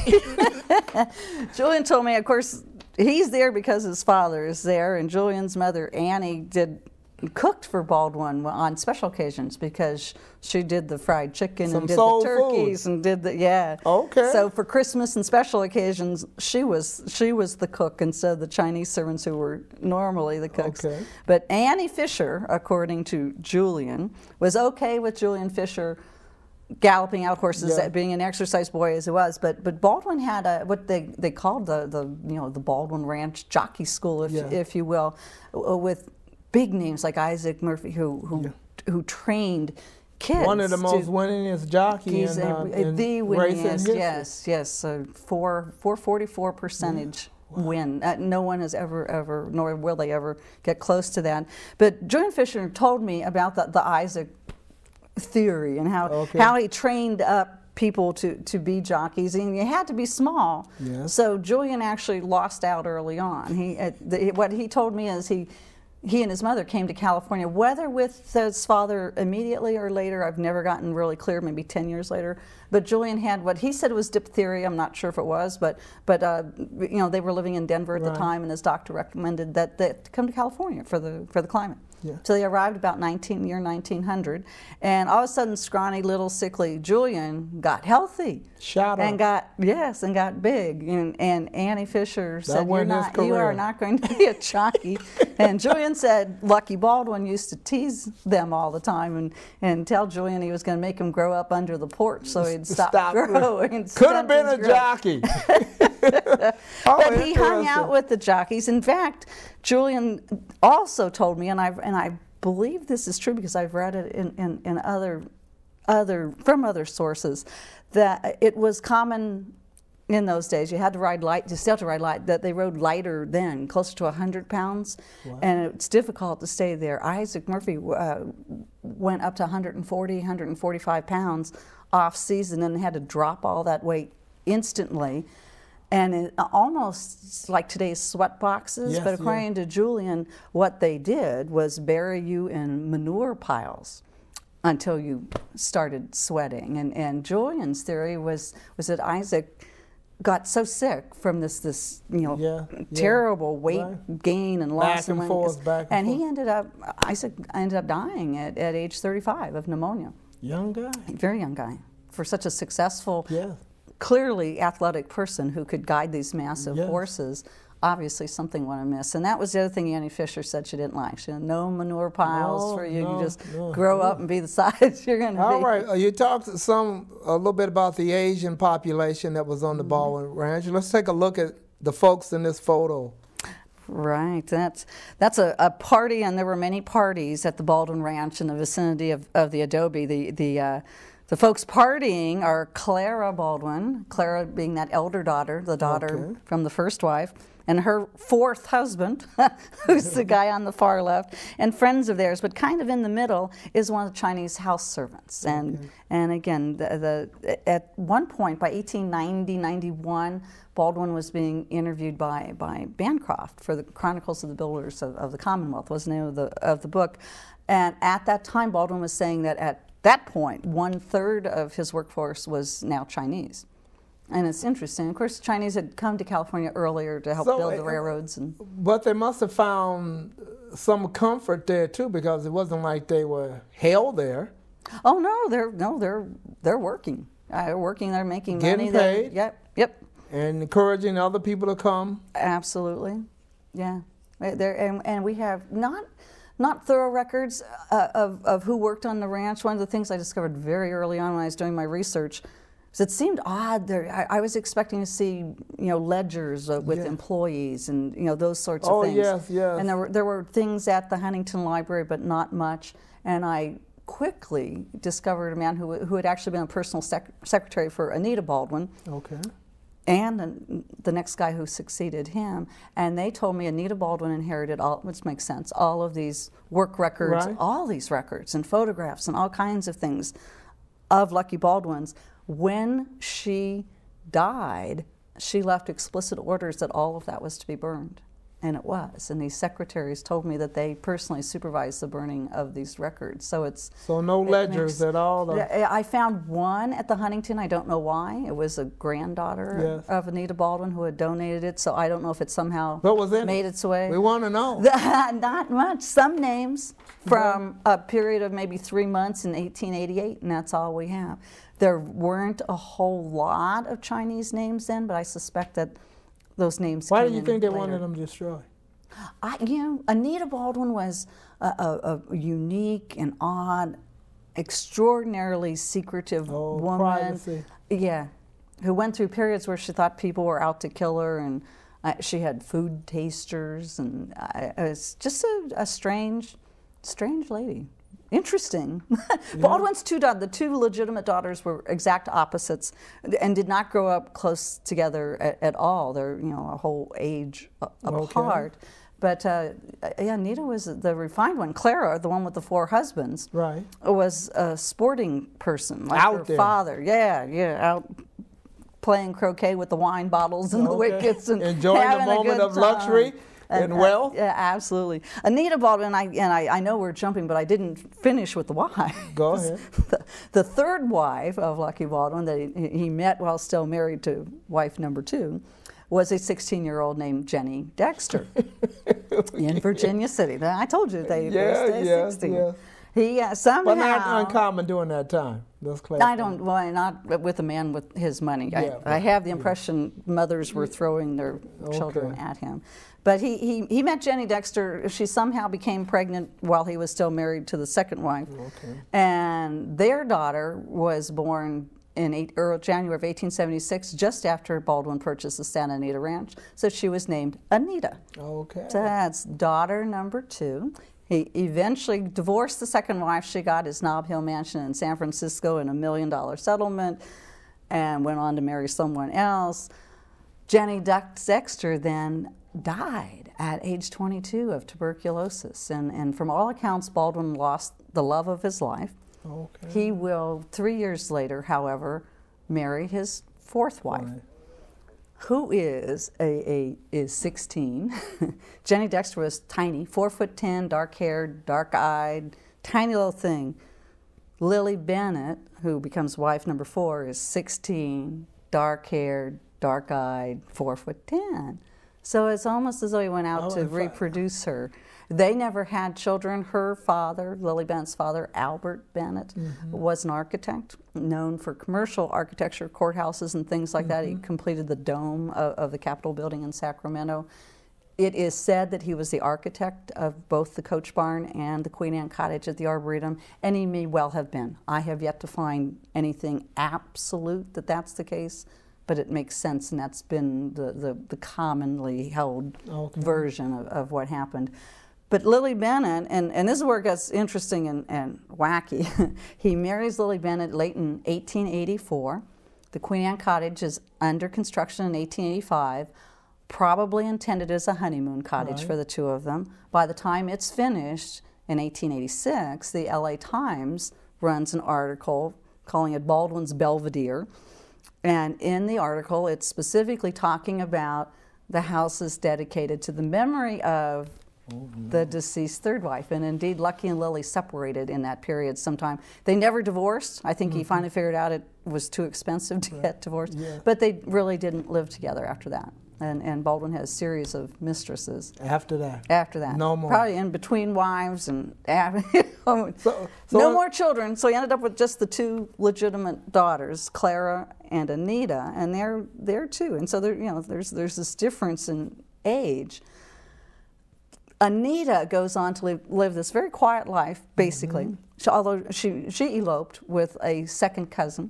Julian told me, of course, he's there because his father is there, and Julian's mother, Annie, did cooked for Baldwin on special occasions because she did the fried chicken Some and did soul the turkeys food. and did the yeah. Okay. So for Christmas and special occasions, she was she was the cook instead of the Chinese servants who were normally the cooks. Okay. But Annie Fisher, according to Julian, was okay with Julian Fisher galloping out horses, Yeah. being an exercise boy as he was. But but Baldwin had a what they, they called the the you know the Baldwin Ranch Jockey School, if Yeah. if you will, uh, with big names like Isaac Murphy, who who Yeah. who trained kids. One of the most to, winningest jockeys he's in, a, uh, a- in the racing winningest. history. Yes, yes, uh, four four forty four percentage. Win. Uh, no one has ever, ever, nor will they ever get close to that. But Julian Fisher told me about the, the Isaac theory and how Okay. how he trained up people to, to be jockeys, and you had to be small. Yes. So Julian actually lost out early on. He uh, the, what he told me is he he and his mother came to California, whether with his father immediately or later, I've never gotten really clear, maybe ten years later. But Julian had what he said was diphtheria, I'm not sure if it was, but but uh, you know, they were living in Denver at Right. the time, and his doctor recommended that they come to California for the for the climate. Yeah. So they arrived about nineteen year nineteen hundred, and all of a sudden, scrawny little sickly Julian got healthy. Shot And up. got yes, and got big. And, and Annie Fisher said, "You're went his not, you career." are not going to be a jockey." And Julian said, Lucky Baldwin used to tease them all the time and, and tell Julian he was going to make him grow up under the porch so he'd stop, Stop. growing. Could have stunt been his a growth. jockey. Oh, But he hung interesting. out with the jockeys. In fact, Julian also told me, and I and I believe this is true because I've read it in, in, in other other from other sources, that it was common in those days. You had to ride light, you still have to ride light, that they rode lighter then, closer to one hundred pounds, Wow. and it's difficult to stay there. Isaac Murphy uh, went up to one hundred forty, one hundred forty-five pounds off season and had to drop all that weight instantly. and it, almost like today's sweat boxes, Yes, but yeah. according to Julian, what they did was bury you in manure piles until you started sweating. And, and Julian's theory was, was that Isaac got so sick from this, this you know, Yeah, yeah. terrible weight Right. gain and loss. Back and weight. forth, back and and he forth. ended up, Isaac ended up dying at, at age thirty-five of pneumonia. Young guy. Very young guy. For such a successful, Yes. clearly athletic person who could guide these massive Yes. horses, obviously something went amiss. And that was the other thing Annie Fisher said she didn't like. She said, no manure piles No, for you. no, you just no, grow no. up and be the size you're going to be. All right, uh, you talked some a little bit about the Asian population that was on the Mm-hmm. Baldwin Ranch. Let's take a look at the folks in this photo. Right, that's that's a, a party, and there were many parties at the Baldwin Ranch in the vicinity of, of the adobe. The the uh, the folks partying are Clara Baldwin, Clara being that elder daughter, the daughter Okay. from the first wife, and her fourth husband, who's the guy on the far left, and friends of theirs, but kind of in the middle is one of the Chinese house servants. And Okay. and again, the, the at one point by eighteen ninety, ninety-one, Baldwin was being interviewed by by Bancroft for the Chronicles of the Builders of, of the Commonwealth, was the name of the of the book. And at that time, Baldwin was saying that at that point, one third of his workforce was now Chinese. And it's interesting. Of course, the Chinese had come to California earlier to help So, build the uh, railroads. And But they must have found some comfort there too, because it wasn't like they were held there. oh no, they're no, they're they're working. Uh, they're working. They're making Getting money. They're- paid. Yep, yep. And encouraging other people to come. Absolutely, yeah. Uh, There and, and we have not not thorough records uh, of of who worked on the ranch. One of the things I discovered very early on when I was doing my research is it seemed odd. There, I, I was expecting to see you know ledgers uh, with Yeah. employees and you know those sorts Oh, of things. yes, yes. And there were there were things at the Huntington Library, but not much. And I quickly discovered a man who who had actually been a personal sec- secretary for Anita Baldwin. Okay. And the, the next guy who succeeded him, and they told me Anita Baldwin inherited all, which makes sense, all of these work records, Right. all these records and photographs and all kinds of things of Lucky Baldwin's. When she died, she left explicit orders that all of that was to be burned. And it was. And these secretaries told me that they personally supervised the burning of these records. So it's So no it ledgers makes- at all. though. Yeah, I found one at the Huntington. I don't know why. It was a granddaughter Yes. of Anita Baldwin who had donated it. So I don't know if it somehow What was in it? made its way. We want to know. Not much. Some names from a period of maybe three months in eighteen eighty-eight, and that's all we have. There weren't a whole lot of Chinese names then, but I suspect that those names Why came do you in think they later. wanted them destroyed? I, you know, Anita Baldwin was a, a, a unique and odd, extraordinarily secretive Oh, woman. privacy. Yeah, who went through periods where she thought people were out to kill her, and uh, she had food tasters, and uh, it was just a, a strange, strange lady. Interesting. Baldwin's two daughters, the two legitimate daughters, were exact opposites, and did not grow up close together at, at all. They're you know a whole age a- Okay. apart. But uh, yeah, Nita was the refined one. Clara, the one with the four husbands, Right. was a sporting person, like Out her there. father. Yeah, yeah, out playing croquet with the wine bottles and the Okay. wickets, and Enjoying the having a moment good of luxury time. and uh, wealth. Yeah, absolutely. Anita Baldwin, I, and I, I know we're jumping, but I didn't finish with the wife. Go ahead. The, the third wife of Lucky Baldwin that he, he met while still married to wife number two was a sixteen-year-old named Jenny Dexter in Virginia City. Now, I told you they, Yeah, they stay yes, sixteen. yes. He uh, somehow. But not uncommon during that time. Let's clarify. I don't. Well, not with a man with his money. Yeah, I, I have the impression mothers were throwing their children Okay. at him. But he, he, he met Jenny Dexter. She somehow became pregnant while he was still married to the second wife. Okay. And their daughter was born in eight, early January of eighteen seventy-six, just after Baldwin purchased the Santa Anita Ranch. So she was named Anita. Okay. So that's daughter number two. He eventually divorced the second wife she got, his Nob Hill mansion in San Francisco, in a million dollar settlement, and went on to marry someone else. Jenny Dexter then died at age twenty-two of tuberculosis. And, and from all accounts, Baldwin lost the love of his life. Okay. He will, three years later, however, marry his fourth wife. Right. who is a, a is sixteen. Jenny Dexter was tiny, four foot ten, dark haired, dark eyed, tiny little thing. Lily Bennett, who becomes wife number four, is sixteen, dark haired, dark eyed, four foot ten. So it's almost as though he went out Oh, to in fact- reproduce her. They never had children. Her father, Lily Bennett's father, Albert Bennett, Mm-hmm. was an architect known for commercial architecture, courthouses and things like that. He completed the dome of, of the Capitol building in Sacramento. It is said that he was the architect of both the Coach Barn and the Queen Anne Cottage at the Arboretum, and he may well have been. I have yet to find anything absolute that that's the case, but it makes sense, and that's been the, the, the commonly held Okay. version of, of what happened. But Lily Bennett, and, and this is where it gets interesting and, and wacky, he marries Lily Bennett late in eighteen eighty-four. The Queen Anne Cottage is under construction in eighteen eighty-five, probably intended as a honeymoon cottage Right. for the two of them. By the time it's finished in eighteen eighty-six, the L A Times runs an article calling it Baldwin's Belvedere. And in the article, it's specifically talking about the house is dedicated to the memory of the deceased third wife. And indeed, Lucky and Lily separated in that period sometime. They never divorced. I think he finally figured out it was too expensive to get divorced. Yeah. But they really didn't live together after that. And, and Baldwin had a series of mistresses After that. after that. No more. Probably in between wives and after, you know, So- so no I- more children. So he ended up with just the two legitimate daughters, Clara and Anita, and they're there too. And so there, you know, there's there's this difference in age. Anita goes on to live, live this very quiet life, basically. Mm-hmm. She, although she she eloped with a second cousin.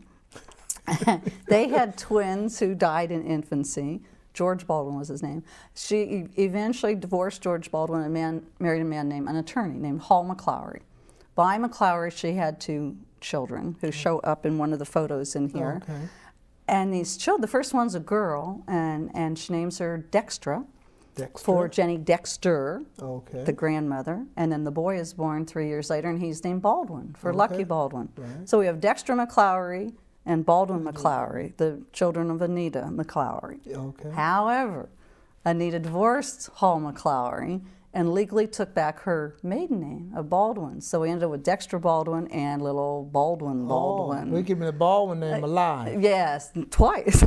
They had twins who died in infancy. George Baldwin was his name. She e- eventually divorced George Baldwin and man, married a man named, an attorney named Hall McClowry. By McClowry, she had two children who show up in one of the photos in here. Okay. And these children, the first one's a girl, and, and she names her Dextra Dexter. for Jenny Dexter, Okay. the grandmother. And then the boy is born three years later, and he's named Baldwin for Okay. Lucky Baldwin. Right. So we have Dexter McClowry and Baldwin McClowry, the children of Anita McClowry. Okay. However, Anita divorced Hall McClowry and legally took back her maiden name of Baldwin. So we ended up with Dexter Baldwin and little Baldwin Baldwin. Oh, we keeping the Baldwin name alive. Yes, twice,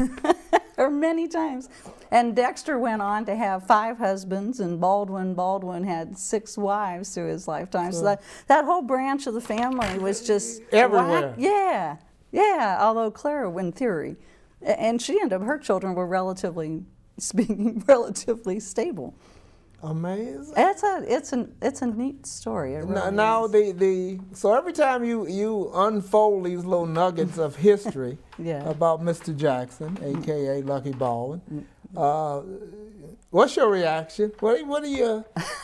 or many times. And Dexter went on to have five husbands, and Baldwin Baldwin had six wives through his lifetime. So that, that whole branch of the family was just Everywhere. whack- Yeah, yeah. Although Clara, in theory, a- and she ended up, her children were relatively speaking, relatively stable. Amazing. It's a, it's an, it's a neat story. It Now, really now is. the, the so every time you, you unfold these little nuggets of history Yeah. about Mister Jackson, aka Lucky Baldwin, uh, what's your reaction? What what are you?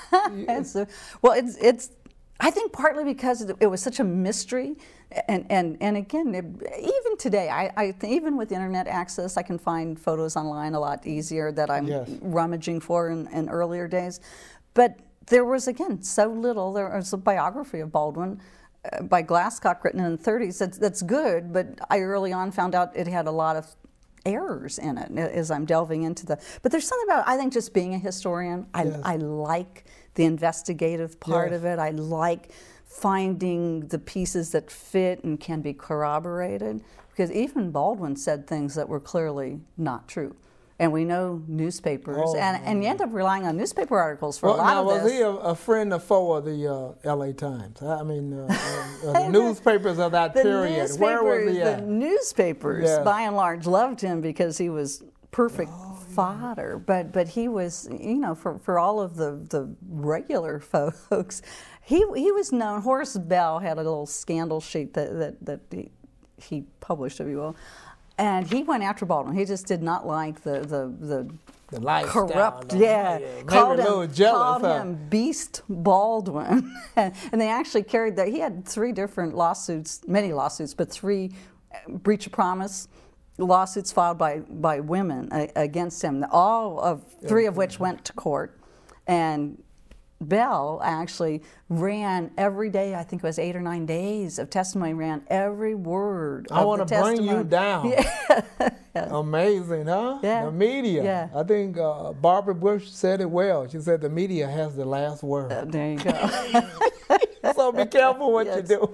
It's a- well, it's it's. I think partly because it, it was such a mystery, and and and again, it, even today, I, I th- even with internet access, I can find photos online a lot easier that I'm Yes. rummaging for in, in earlier days. But there was again so little. There was a biography of Baldwin uh, by Glasscock written in the thirties. That's that's good, but I early on found out it had a lot of errors in it as I'm delving into the. But there's something about, I think, just being a historian. I, Yes. I like the investigative part Yes. of it. I like finding the pieces that fit and can be corroborated, because even Baldwin said things that were clearly not true. And we know newspapers, Oh, and, and you end up relying on newspaper articles for Well, a lot now, of was this. he a, a friend or foe of the uh, L A Times? I mean, uh, uh, uh, the newspapers of that The period. Where was newspapers, he the at? newspapers, Yeah. by and large, loved him because he was perfect Oh, fodder. But but he was, you know, for, for all of the, the regular folks, he he was known. Horace Bell had a little scandal sheet that that, that he, he published, if you will, and he went after Baldwin. He just did not like the the the. The lifestyle. Corrupt, uh, yeah. Maybe Called a little him, jealous. called huh? him Beast Baldwin, and they actually carried that. He had three different lawsuits, many lawsuits, but three uh, breach of promise lawsuits filed by by women uh, against him. All of three of which went to court, and Bell actually ran every day, I think it was eight or nine days of testimony, ran every word I of want the to bring testimony. you down. Yeah. Amazing, huh? Yeah. The media. Yeah. I think uh, Barbara Bush said it well. She said the media has the last word. Uh, there you go. So be careful what Yes. you do.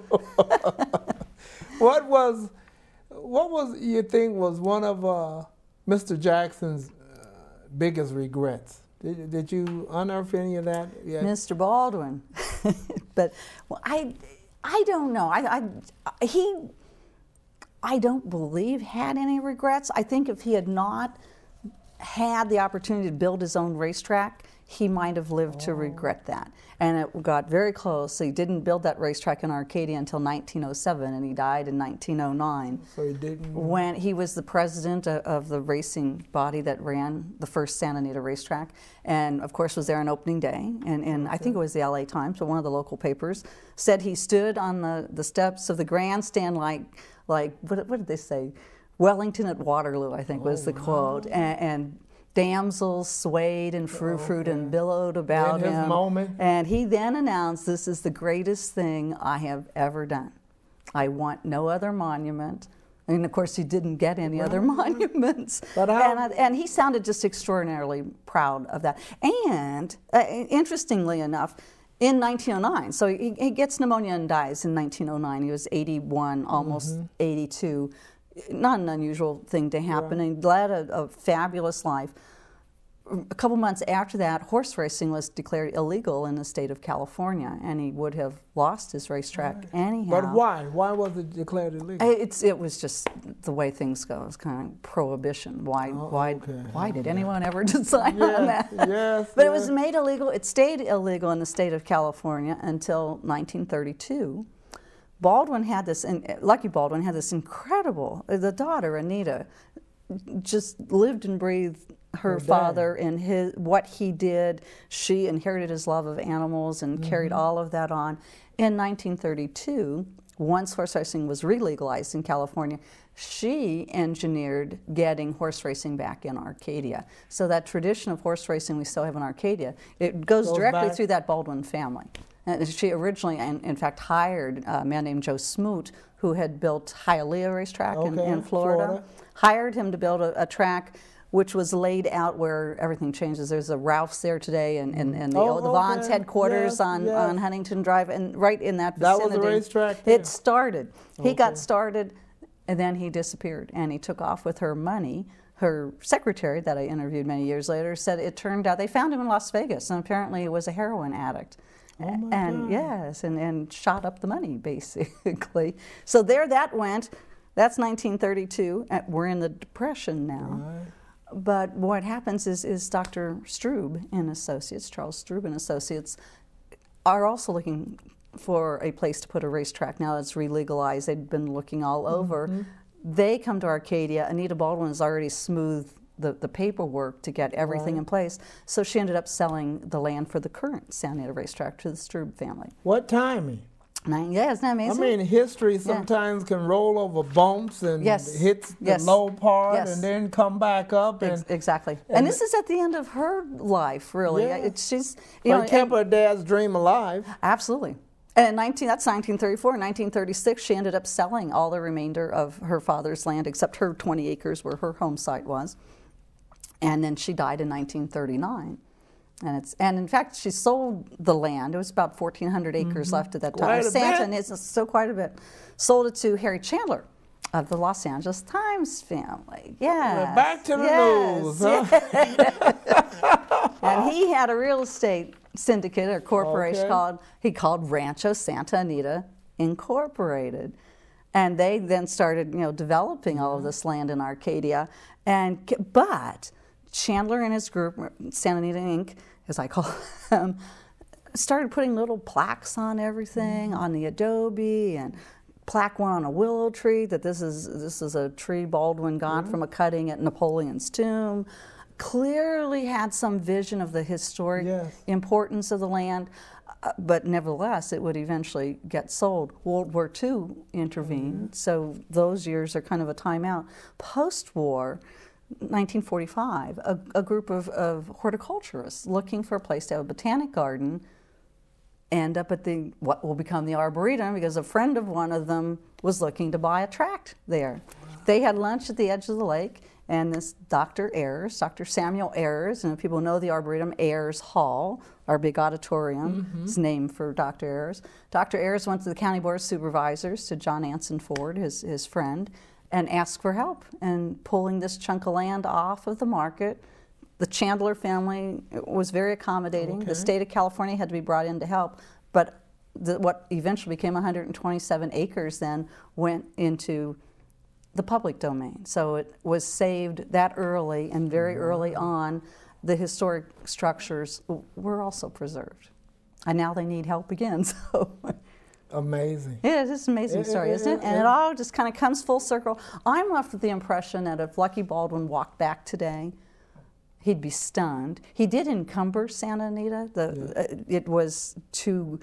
What was, what was you think was one of uh, Mister Jackson's uh, biggest regrets? Did, did you unearth any of that yet? Mister Baldwin. But well, I, I don't know. I, I, he, I don't believe had any regrets. I think if he had not had the opportunity to build his own racetrack, he might have lived oh. to regret that. And it got very close. So he didn't build that racetrack in Arcadia until nineteen oh seven, and he died in nineteen oh nine. So he didn't? When he was the president of, of the racing body that ran the first Santa Anita racetrack, and of course was there on opening day, and, and okay. I think it was the L A Times, or one of the local papers, said he stood on the, the steps of the grandstand like, like what, what did they say? Wellington at Waterloo, I think oh, was the wow. quote. And, and damsels swayed and frou-frued okay. and billowed about in his him. Moment. And he then announced, "This is the greatest thing I have ever done. I want no other monument." And of course, he didn't get any right. other monuments. But how, and, and he sounded just extraordinarily proud of that. And uh, interestingly enough, in nineteen oh nine, so he, he gets pneumonia and dies in nineteen oh nine. He was eighty-one, almost mm-hmm. eighty-two. Not an unusual thing to happen, right. and he led a, a fabulous life. A couple months after that, horse racing was declared illegal in the state of California, and he would have lost his racetrack right. anyhow. But why? Why was it declared illegal? It's, it was just the way things go. It's kind of prohibition. Why, oh, why, okay. why did okay. anyone ever decide yes, on that? Yes, but yes. it was made illegal. It stayed illegal in the state of California until nineteen thirty-two. Baldwin had this, and Lucky Baldwin had this incredible, the daughter, Anita, just lived and breathed her, her father and his, what he did. She inherited his love of animals and mm-hmm. carried all of that on. In nineteen thirty-two, once horse racing was re-legalized in California, she engineered getting horse racing back in Arcadia. So that tradition of horse racing we still have in Arcadia, it goes, goes directly back. through that Baldwin family. And she originally, in, in fact, hired a man named Joe Smoot, who had built Hialeah Racetrack okay, in, in Florida, Florida, hired him to build a, a track which was laid out where everything changes. There's a Ralph's there today, and, and, and the, oh, the okay. Vaughn's headquarters yes, on, yes. on Huntington Drive, and right in that vicinity. That was a racetrack there. It started. Okay. He got started, and then he disappeared, and he took off with her money. Her secretary, that I interviewed many years later, said it turned out, they found him in Las Vegas, and apparently he was a heroin addict. Oh my and God. yes, and, and shot up the money, basically. So there that went. That's nineteen thirty-two. We're in the Depression now. Right. But what happens is, is Doctor Strube and Associates, Charles Strube and Associates, are also looking for a place to put a racetrack. Now it's re-legalized. They'd been looking all over. Mm-hmm. They come to Arcadia. Anita Baldwin has already smoothed The, the paperwork to get everything right. in place. So she ended up selling the land for the current Santa Anita racetrack to the Strube family. What timing? Nine, yeah, isn't that amazing? I mean, history sometimes yeah. can roll over bumps and yes. hits the yes. low part yes. and then come back up. And, Ex exactly. And, and this is at the end of her life, really. Yeah. It, she's, you but know, kept her dad's dream alive. Absolutely. And nineteen, that's nineteen thirty-four. In nineteen thirty-six, she ended up selling all the remainder of her father's land, except her twenty acres where her home site was. And then she died in nineteen thirty-nine. And it's and in fact, she sold the land. It was about fourteen hundred acres mm-hmm. left at that time. Quite a Santa, bit. and it's still quite a bit. Sold it to Harry Chandler of the Los Angeles Times family. Yeah. Well, back to the yes, news, huh? And he had a real estate syndicate or corporation okay. called he called Rancho Santa Anita Incorporated. And they then started, you know, developing all of this land in Arcadia. And but Chandler and his group, Santa Anita Incorporated, as I call them, started putting little plaques on everything, mm-hmm. on the adobe, and plaque one on a willow tree that this is this is a tree Baldwin got mm-hmm. from a cutting at Napoleon's tomb. Clearly had some vision of the historic yes. importance of the land, uh, but nevertheless, it would eventually get sold. World War Two intervened, mm-hmm. so those years are kind of a timeout. Post-war, nineteen forty-five, a, a group of, of horticulturists looking for a place to have a botanic garden end up at the what will become the Arboretum because a friend of one of them was looking to buy a tract there. They had lunch at the edge of the lake, and this Doctor Ayers, Doctor Samuel Ayers, and if people know the Arboretum, Ayers Hall, our big auditorium, mm-hmm. is named for Doctor Ayers. Doctor Ayers went to the County Board of Supervisors, to John Anson Ford, his, his friend, and asked for help in pulling this chunk of land off of the market. The Chandler family was very accommodating. Okay. The state of California had to be brought in to help, but the, what eventually became one hundred twenty-seven acres then went into the public domain. So it was saved that early, and very wow. early on, the historic structures were also preserved. And now they need help again, so. Amazing. Yeah, it's an amazing story, it, it, isn't it? And it, it all just kind of comes full circle. I'm left with the impression that if Lucky Baldwin walked back today, he'd be stunned. He did encumber Santa Anita. The, yeah. uh, it was too,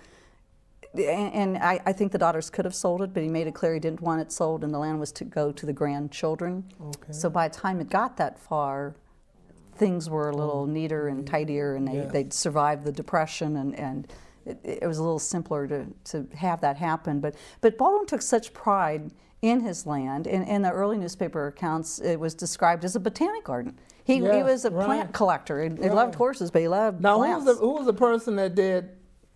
and, and I, I think the daughters could have sold it, but he made it clear he didn't want it sold, and the land was to go to the grandchildren. Okay. So by the time it got that far, things were a little neater and tidier, and they, yeah. they'd survived the Depression, and, and it, it was a little simpler to, to have that happen. But, but Baldwin took such pride in his land. In, in the early newspaper accounts, it was described as a botanic garden. He, yes, he was a right. plant collector. He, he right. loved horses, but he loved now, plants. Now, who was, the, who was the person that did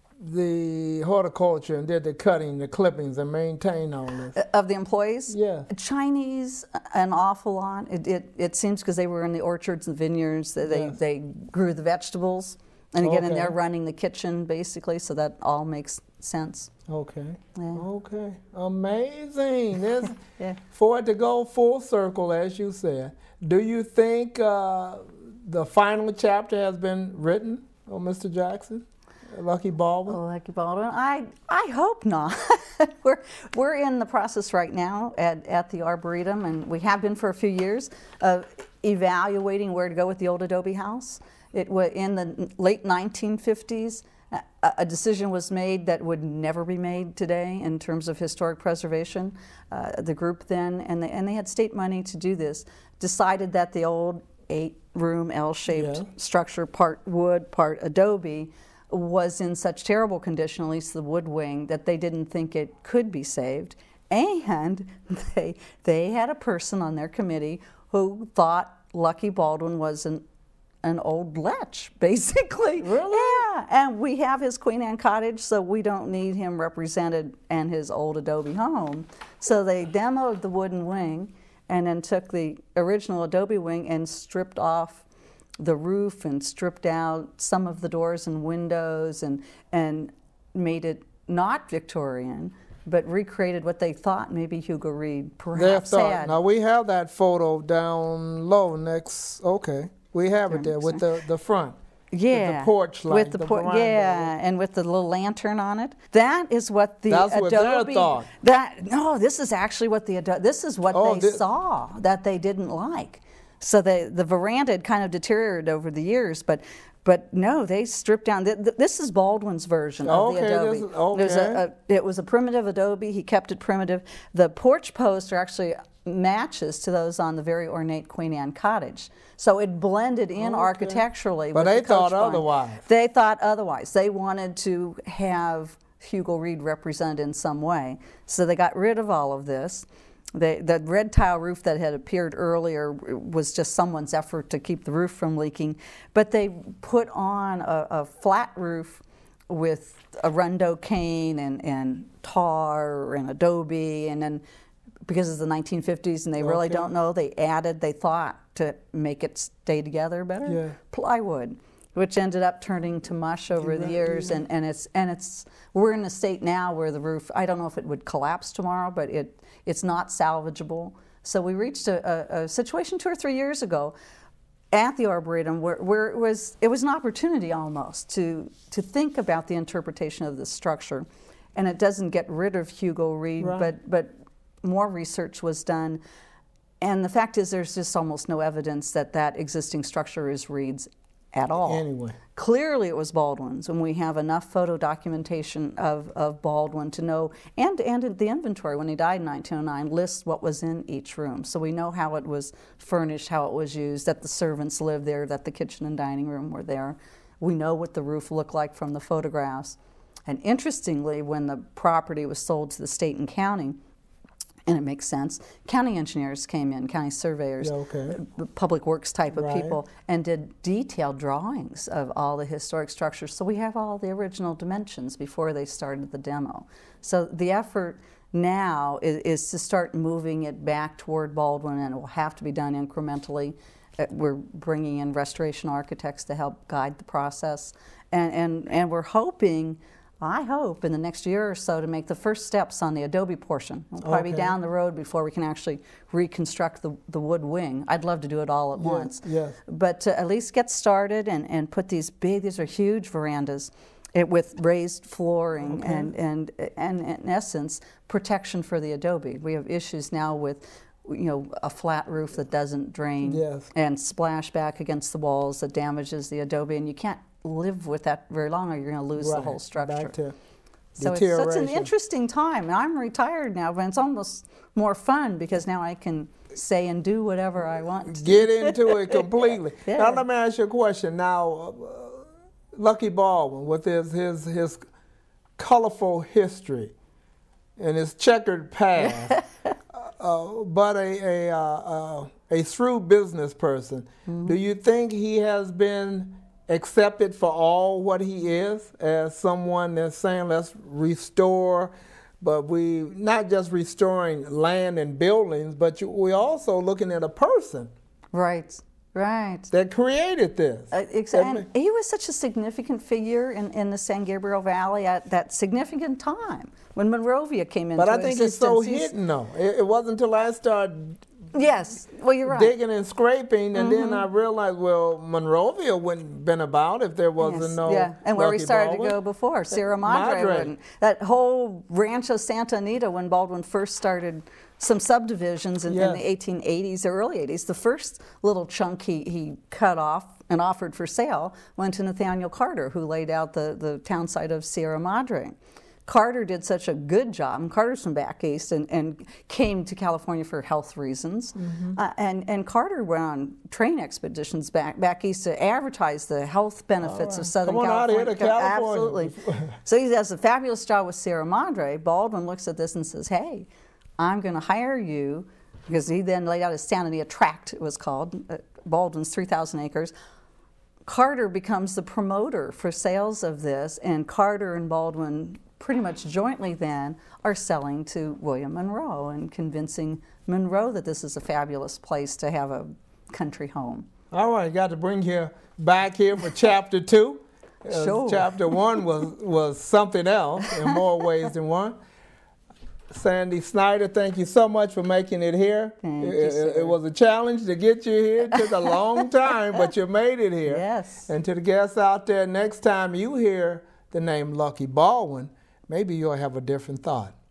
the horticulture and did the cutting, the clippings, and maintained all this? Of the employees? Yeah. Chinese, an awful lot. It, it, it seems because they were in the orchards and vineyards, they, yes. they grew the vegetables. And again, okay. and they're running the kitchen, basically, so that all makes sense. Okay. Yeah. Okay. Amazing. This, yeah. For it to go full circle, as you said, do you think uh, the final chapter has been written on Mister Jackson, Lucky Baldwin? Oh, Lucky Baldwin. I I hope not. we're we're in the process right now at at the Arboretum, and we have been for a few years of evaluating where to go with the old adobe house. It was in the late nineteen fifties. A, a decision was made that would never be made today in terms of historic preservation. Uh, the group then, and they, and they had state money to do this, decided that the old eight-room L-shaped yeah. structure, part wood, part adobe, was in such terrible condition, at least the wood wing, that they didn't think it could be saved. And they, they had a person on their committee who thought Lucky Baldwin was an an old lech, basically. Really? Yeah, and we have his Queen Anne cottage, so we don't need him represented and his old adobe home. So they demoed the wooden wing and then took the original adobe wing and stripped off the roof and stripped out some of the doors and windows and, and made it not Victorian, but recreated what they thought maybe Hugo Reed perhaps had. Now we have that photo down low next, okay. We have it there with the, the front. Yeah. With the porch light. With the, the por yeah, and with the little lantern on it. That is what the That's adobe. What they thought. That no, this is actually what the adobe. This is what oh, they this saw that they didn't like. So the the veranda had kind of deteriorated over the years, but. But no, they stripped down. This is Baldwin's version of okay, the adobe. This is, okay. There's a, a, it was a primitive adobe. He kept it primitive. The porch posts are actually matches to those on the very ornate Queen Anne cottage. So it blended in okay. architecturally. But with they the thought barn. otherwise. They thought otherwise. They wanted to have Hugo Reed represented in some way. So they got rid of all of this. They, the red tile roof that had appeared earlier was just someone's effort to keep the roof from leaking. But they put on a, a flat roof with a Rundo cane and, and tar and adobe, and then because it's the nineteen fifties and they really okay. don't know, they added, they thought, to make it stay together better, yeah. plywood, which ended up turning to mush over the years, and, and it's and it's we're in a state now where the roof, I don't know if it would collapse tomorrow, but it it's not salvageable. So we reached a, a, a situation two or three years ago at the Arboretum where, where it was it was an opportunity almost to to think about the interpretation of this structure, and it doesn't get rid of Hugo Reed, right. but but more research was done. And the fact is there's just almost no evidence that that existing structure is Reed's at all. Anyway. Clearly it was Baldwin's, and we have enough photo documentation of, of Baldwin to know, and, and the inventory when he died in nineteen oh nine lists what was in each room. So we know how it was furnished, how it was used, that the servants lived there, that the kitchen and dining room were there. We know what the roof looked like from the photographs. And interestingly, when the property was sold to the state and county, and it makes sense, county engineers came in, county surveyors, Yeah, okay. uh, public works type of Right. people, and did detailed drawings of all the historic structures. So we have all the original dimensions before they started the demo. So the effort now is, is to start moving it back toward Baldwin, and it will have to be done incrementally. Uh, We're bringing in restoration architects to help guide the process, and, and, and we're hoping, I hope, in the next year or so to make the first steps on the adobe portion. We'll probably Okay. be down the road before we can actually reconstruct the, the wood wing. I'd love to do it all at Yes, once. yes. But to at least get started and, and put these big, these are huge verandas it, with raised flooring Okay. and, and, and in essence, protection for the adobe. We have issues now with you know, a flat roof that doesn't drain Yes. and splash back against the walls that damages the adobe, and you can't live with that very long or you're going to lose the Right. whole structure. Back to So it's, so it's an deterioration. interesting time. And I'm retired now, but it's almost more fun because now I can say and do whatever I want to. Get into it completely. Yeah. Now let me ask you a question. Now, uh, Lucky Baldwin, with his his his colorful history and his checkered past, uh, but a a, uh, uh, a shrewd business person, Mm-hmm. do you think he has been accepted for all what he is as someone that's saying let's restore, but we not just restoring land and buildings, but you, we're also looking at a person Right, right. that created this. Uh, ex- and he was such a significant figure in, in the San Gabriel Valley at that significant time when Monrovia came into But I think it's so existence. He's- hidden though. It, it wasn't until I started Yes, well, you're right. digging and scraping, and then I realized, well, Monrovia wouldn't been about if there wasn't Yes, no. yeah, and where we Lucky started Baldwin. to go before, Sierra Madre. Madre. wouldn't. That whole Rancho Santa Anita, when Baldwin first started some subdivisions in, in Yes. the eighteen eighties, early eighties, the first little chunk he, he cut off and offered for sale went to Nathaniel Carter, who laid out the, the town site of Sierra Madre. Carter did such a good job, and Carter's from back east and, and came to California for health reasons. Mm-hmm. Uh, and, and Carter went on train expeditions back, back east to advertise the health benefits of Southern Come on out California. here to California. Absolutely. So he does a fabulous job with Sierra Madre. Baldwin looks at this and says, hey, I'm going to hire you, because he then laid out his Santa Anita Tract, it was called, uh, Baldwin's three thousand acres. Carter becomes the promoter for sales of this, and Carter and Baldwin pretty much jointly then are selling to William Monroe and convincing Monroe that this is a fabulous place to have a country home. All right, got to bring you back here for chapter two. Uh, Sure. Chapter one was was something else in more ways than one. Sandy Snyder, thank you so much for making it here. Thank it, you, it- sir. it was a challenge to get you here. It took a long time, but you made it here. Yes. And to the guests out there, next time you hear the name Lucky Baldwin, maybe you'll have a different thought.